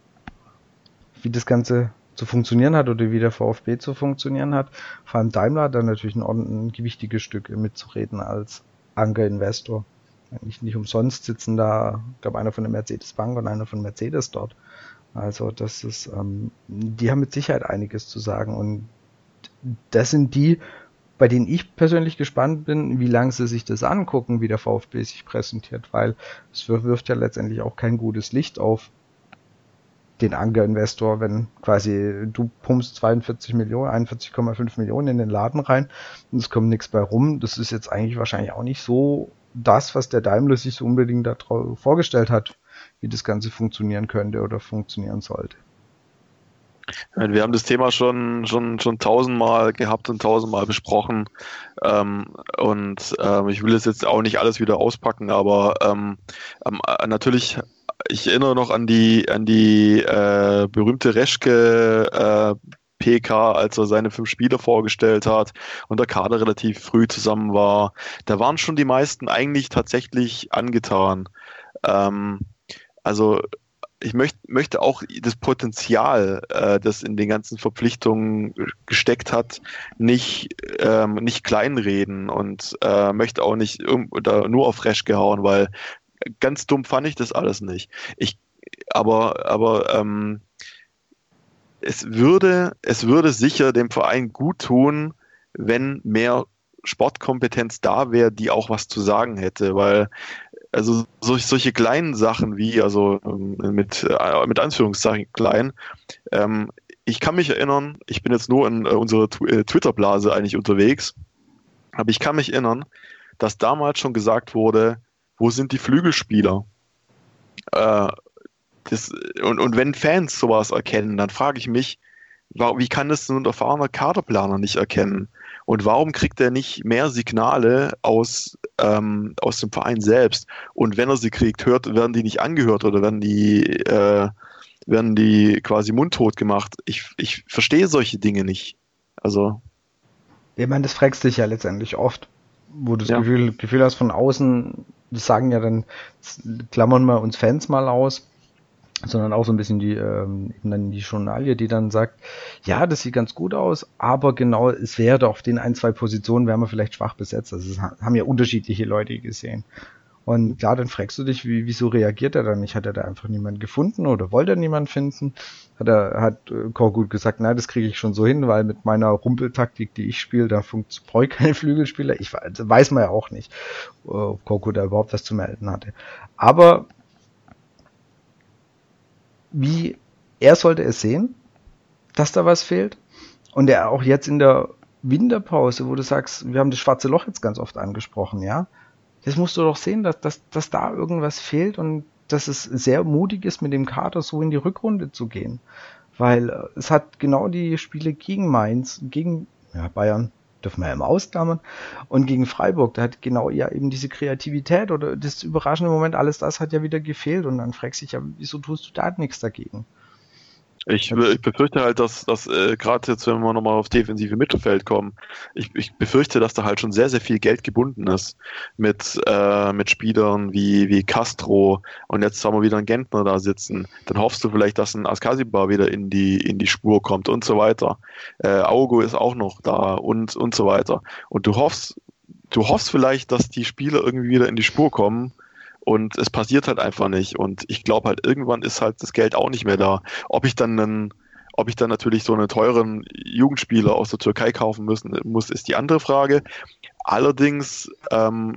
wie das Ganze zu funktionieren hat oder wie der VfB zu funktionieren hat. Vor allem Daimler hat da natürlich ein, ein gewichtiges Stück mitzureden als Anker-Investor. Nicht, nicht umsonst sitzen da, ich glaube, einer von der Mercedes-Bank und einer von Mercedes dort. Also das ist, ähm, die haben mit Sicherheit einiges zu sagen und das sind die, bei denen ich persönlich gespannt bin, wie lange sie sich das angucken, wie der VfB sich präsentiert, weil es wirft ja letztendlich auch kein gutes Licht auf den Anker-Investor, wenn quasi du pumpst zweiundvierzig Millionen, einundvierzig Komma fünf Millionen in den Laden rein und es kommt nichts bei rum. Das ist jetzt eigentlich wahrscheinlich auch nicht so das, was der Daimler sich so unbedingt da vorgestellt hat, wie das Ganze funktionieren könnte oder funktionieren sollte. Wir haben das Thema schon schon schon tausendmal gehabt und tausendmal besprochen ähm, und ähm, ich will es jetzt auch nicht alles wieder auspacken, aber ähm, ähm, natürlich, ich erinnere noch an die an die äh, berühmte Reschke äh, P K, als er seine fünf Spieler vorgestellt hat und der Kader relativ früh zusammen war. Da waren schon die meisten eigentlich tatsächlich angetan. Ähm, Also ich möcht, möchte auch das Potenzial, äh, das in den ganzen Verpflichtungen gesteckt hat, nicht, ähm, nicht kleinreden und äh, möchte auch nicht um, oder nur auf Resch gehauen, weil ganz dumm fand ich das alles nicht. Ich, aber aber ähm, es würde, es würde sicher dem Verein gut tun, wenn mehr Sportkompetenz da wäre, die auch was zu sagen hätte, weil also solch, solche kleinen Sachen wie, also mit, äh, mit Anführungszeichen klein, ähm, ich kann mich erinnern, ich bin jetzt nur in äh, unserer Tw- äh, Twitter-Blase eigentlich unterwegs, aber ich kann mich erinnern, dass damals schon gesagt wurde, wo sind die Flügelspieler? Äh, das, und, und wenn Fans sowas erkennen, dann frage ich mich, wie kann das ein erfahrener Kaderplaner nicht erkennen? Und warum kriegt er nicht mehr Signale aus, ähm, aus dem Verein selbst? Und wenn er sie kriegt, hört, werden die nicht angehört oder werden die, äh, werden die quasi mundtot gemacht? Ich, ich verstehe solche Dinge nicht. Also. Ich meine, das fragst dich ja letztendlich oft, wo du das Ja. Gefühl, Gefühl hast von außen, das sagen ja dann, klammern wir uns Fans mal aus, sondern auch so ein bisschen die, ähm, eben dann die Journalie, die dann sagt, ja, das sieht ganz gut aus, aber genau, es wäre auf den ein, zwei Positionen, wären wir vielleicht schwach besetzt. Also es haben ja unterschiedliche Leute gesehen. Und klar, dann fragst du dich, wie, wieso reagiert er dann nicht? Hat er da einfach niemanden gefunden oder wollte er niemanden finden? Hat er, hat äh, Korkut gesagt, nein, das kriege ich schon so hin, weil mit meiner Rumpeltaktik, die ich spiele, da brauche ich keine Flügelspieler. Ich das weiß man ja auch nicht, ob Korkut da überhaupt was zu melden hatte. Aber wie, er sollte es sehen, dass da was fehlt. Und er auch jetzt in der Winterpause, wo du sagst, wir haben das schwarze Loch jetzt ganz oft angesprochen, ja. Das musst du doch sehen, dass, dass, dass da irgendwas fehlt und dass es sehr mutig ist, mit dem Kader so in die Rückrunde zu gehen. Weil äh, es hat genau die Spiele gegen Mainz, gegen ja, Bayern, dürfen wir ja immer ausklammern, und gegen Freiburg, da hat genau ja eben diese Kreativität oder das überraschende Moment, alles das hat ja wieder gefehlt und dann fragst du dich ja, wieso tust du da nichts dagegen? Ich, ich befürchte halt, dass, dass äh, gerade jetzt, wenn wir nochmal auf defensive Mittelfeld kommen, ich, ich befürchte, dass da halt schon sehr, sehr viel Geld gebunden ist mit, äh, mit Spielern wie, wie Castro und jetzt haben wir wieder einen Gentner da sitzen. Dann hoffst du vielleicht, dass ein Askasibar wieder in die, in die Spur kommt und so weiter. Äh, Augo ist auch noch da und, und so weiter. Und du hoffst, du hoffst vielleicht, dass die Spieler irgendwie wieder in die Spur kommen. Und es passiert halt einfach nicht. Und ich glaube halt, irgendwann ist halt das Geld auch nicht mehr da. Ob ich dann einen, ob ich dann natürlich so einen teuren Jugendspieler aus der Türkei kaufen müssen, muss, ist die andere Frage. Allerdings, ähm,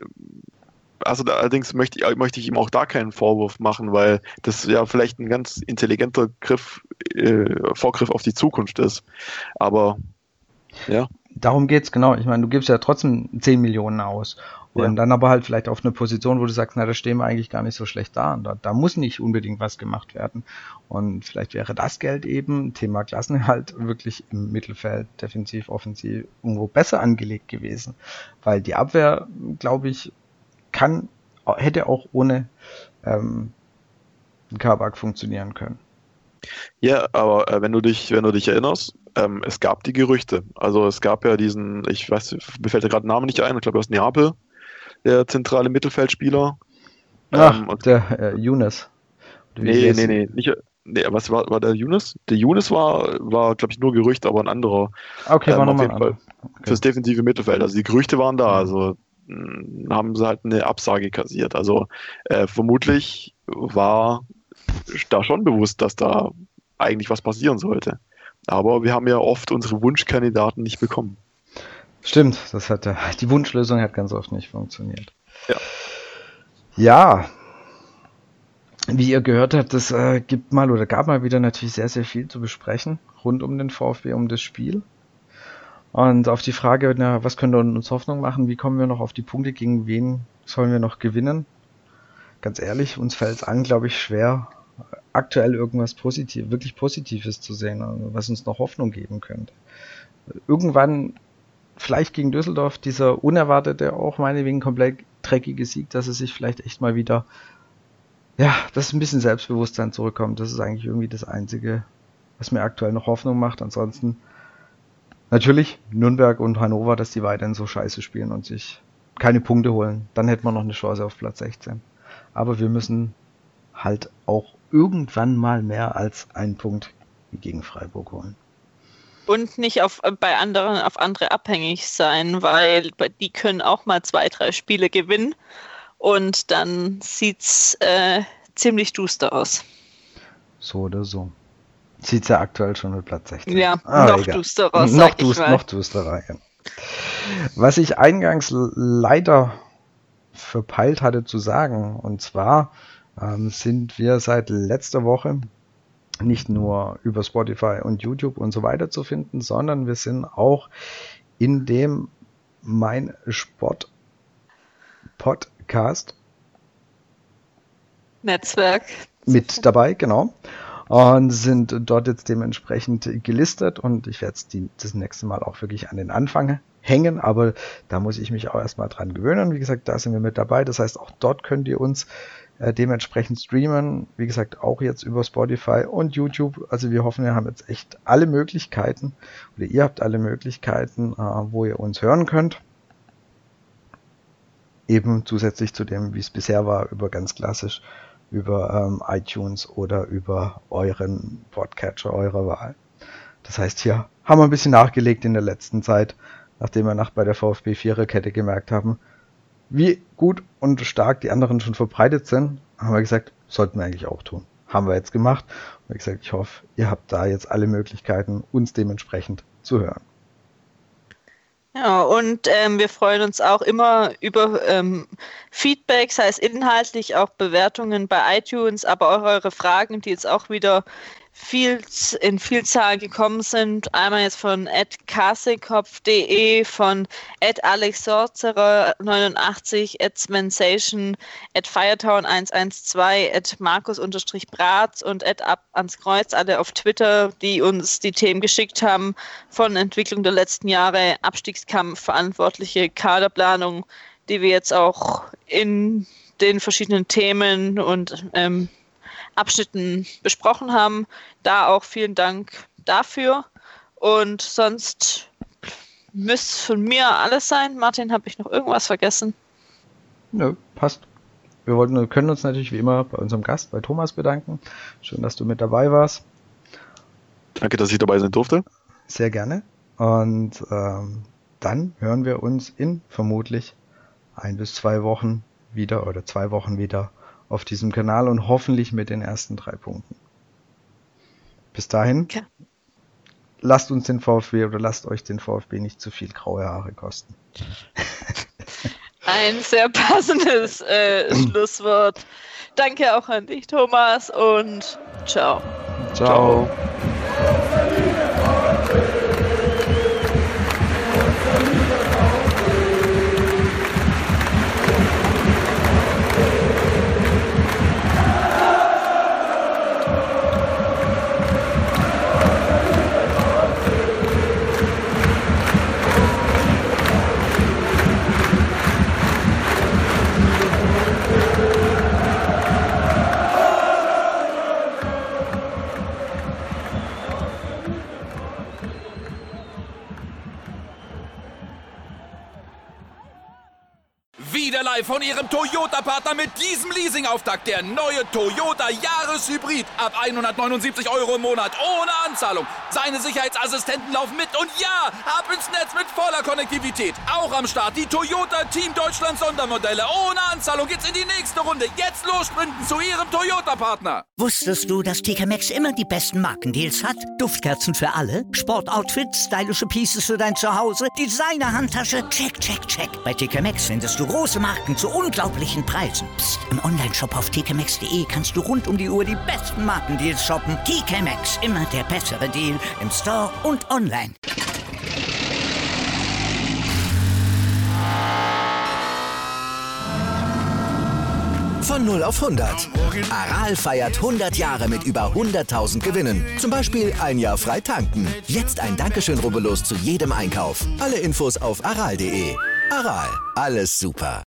also da, allerdings möchte ich, möchte ich ihm auch da keinen Vorwurf machen, weil das ja vielleicht ein ganz intelligenter Griff, äh, Vorgriff auf die Zukunft ist. Aber ja. Darum geht's, genau. Ich meine, du gibst ja trotzdem zehn Millionen aus. Und ja. Dann aber halt vielleicht auf eine Position, wo du sagst, na, da stehen wir eigentlich gar nicht so schlecht da. Und da, da muss nicht unbedingt was gemacht werden. Und vielleicht wäre das Geld eben, Thema Klassenerhalt, wirklich im Mittelfeld, defensiv, offensiv, irgendwo besser angelegt gewesen. Weil die Abwehr, glaube ich, kann, hätte auch ohne ähm, Kabak funktionieren können. Ja, aber äh, wenn du dich, wenn du dich erinnerst, ähm, es gab die Gerüchte. Also es gab ja diesen, ich weiß, mir fällt ja gerade der Name nicht ein, ich glaube aus Neapel, der zentrale Mittelfeldspieler. Ach, ähm, und der äh, Younes. Nee, nee, nee, nicht, nee, was war, war der Younes? Der Younes war, war glaube ich, nur Gerücht, aber ein anderer. Okay, ähm, war auf nochmal jeden Fall okay. Fürs defensive Mittelfeld. Also die Gerüchte waren da, also mh, haben sie halt eine Absage kassiert. Also äh, vermutlich war da schon bewusst, dass da eigentlich was passieren sollte. Aber wir haben ja oft unsere Wunschkandidaten nicht bekommen. Stimmt, das hat ja, die Wunschlösung hat ganz oft nicht funktioniert. Ja. Ja, wie ihr gehört habt, es äh, gibt mal oder gab mal wieder natürlich sehr, sehr viel zu besprechen rund um den VfB, um das Spiel. Und auf die Frage, na, was können wir uns Hoffnung machen, wie kommen wir noch auf die Punkte, gegen wen sollen wir noch gewinnen? Ganz ehrlich, uns fällt es an, glaube ich, schwer, aktuell irgendwas Positiv, wirklich Positives zu sehen, was uns noch Hoffnung geben könnte. Irgendwann, vielleicht gegen Düsseldorf, dieser unerwartete, auch meinetwegen komplett dreckige Sieg, dass es sich vielleicht echt mal wieder, ja, dass ein bisschen Selbstbewusstsein zurückkommt. Das ist eigentlich irgendwie das Einzige, was mir aktuell noch Hoffnung macht. Ansonsten natürlich Nürnberg und Hannover, dass die weiterhin so scheiße spielen und sich keine Punkte holen. Dann hätten wir noch eine Chance auf Platz sechzehn. Aber wir müssen halt auch irgendwann mal mehr als einen Punkt gegen Freiburg holen. Und nicht auf, bei anderen auf andere abhängig sein, weil die können auch mal zwei, drei Spiele gewinnen und dann sieht's äh, ziemlich duster aus. So oder so. Sieht's ja aktuell schon mit Platz sechzehn. Ja, ah, noch egal. dusterer aus. Noch, dust, noch dusterer, ja. Was ich eingangs leider verpeilt hatte zu sagen, und zwar ähm, sind wir seit letzter Woche nicht nur über Spotify und YouTube und so weiter zu finden, sondern wir sind auch in dem Mein Sport Podcast Netzwerk mit dabei, genau. Und sind dort jetzt dementsprechend gelistet und ich werde es das nächste Mal auch wirklich an den Anfang hängen, aber da muss ich mich auch erstmal dran gewöhnen. Wie gesagt, da sind wir mit dabei. Das heißt, auch dort könnt ihr uns äh, dementsprechend streamen. Wie gesagt, auch jetzt über Spotify und YouTube. Also wir hoffen, wir haben jetzt echt alle Möglichkeiten oder ihr habt alle Möglichkeiten, äh, wo ihr uns hören könnt. Eben zusätzlich zu dem, wie es bisher war, über ganz klassisch über ähm, iTunes oder über euren Podcatcher eurer Wahl. Das heißt, hier haben wir ein bisschen nachgelegt in der letzten Zeit, nachdem wir nach bei der VfB Viererkette gemerkt haben, wie gut und stark die anderen schon verbreitet sind, haben wir gesagt, sollten wir eigentlich auch tun. Haben wir jetzt gemacht. Und wie gesagt, ich hoffe, ihr habt da jetzt alle Möglichkeiten, uns dementsprechend zu hören. Ja, und ähm, wir freuen uns auch immer über ähm, Feedback, sei es inhaltlich, auch Bewertungen bei iTunes, aber auch eure Fragen, die jetzt auch wieder viel in Vielzahl gekommen sind. Einmal jetzt von at kasekopf punkt de, von at alexsorzerer neunundachtzig, at smensation, at firetown eins eins zwei, at markus-bratz und at ab ans Kreuz, alle auf Twitter, die uns die Themen geschickt haben von Entwicklung der letzten Jahre, Abstiegskampf, verantwortliche Kaderplanung, die wir jetzt auch in den verschiedenen Themen und ähm, Abschnitten besprochen haben. Da auch vielen Dank dafür. Und sonst müsste von mir alles sein. Martin, habe ich noch irgendwas vergessen? Nö, passt. Wir wollten, wir können uns natürlich wie immer bei unserem Gast, bei Thomas, bedanken. Schön, dass du mit dabei warst. Danke, dass ich dabei sein durfte. Sehr gerne. Und ähm, dann hören wir uns in vermutlich ein bis zwei Wochen wieder oder zwei Wochen wieder auf diesem Kanal und hoffentlich mit den ersten drei Punkten. Bis dahin, okay. Lasst uns den VfB oder lasst euch den VfB nicht zu viel graue Haare kosten. Ein sehr passendes äh, Schlusswort. Danke auch an dich, Thomas, und ciao. Ciao. ciao. Live von Ihrem Toyota-Partner mit diesem Leasing-Auftakt. Der neue Toyota Jahreshybrid. Ab hundertneunundsiebzig Euro im Monat. Ohne Anzahlung. Seine Sicherheitsassistenten laufen mit. Und ja, ab ins Netz mit voller Konnektivität. Auch am Start die Toyota Team Deutschland Sondermodelle. Ohne Anzahlung geht's in die nächste Runde. Jetzt los sprinten zu Ihrem Toyota-Partner. Wusstest du, dass T K Maxx immer die besten Markendeals hat? Duftkerzen für alle, Sportoutfits, stylische Pieces für dein Zuhause, Designer-Handtasche, check, check, check. Bei T K Maxx findest du große Marken zu unglaublichen Preisen. Psst. Im Onlineshop auf t k maxx punkt de kannst du rund um die Uhr die besten Markendeals shoppen. T K Maxx, immer der bessere Deal im Store und online. Von null auf hundert. Aral feiert hundert Jahre mit über hunderttausend Gewinnen. Zum Beispiel ein Jahr frei tanken. Jetzt ein Dankeschön, rubbellos zu jedem Einkauf. Alle Infos auf aral punkt de. Aral, alles super.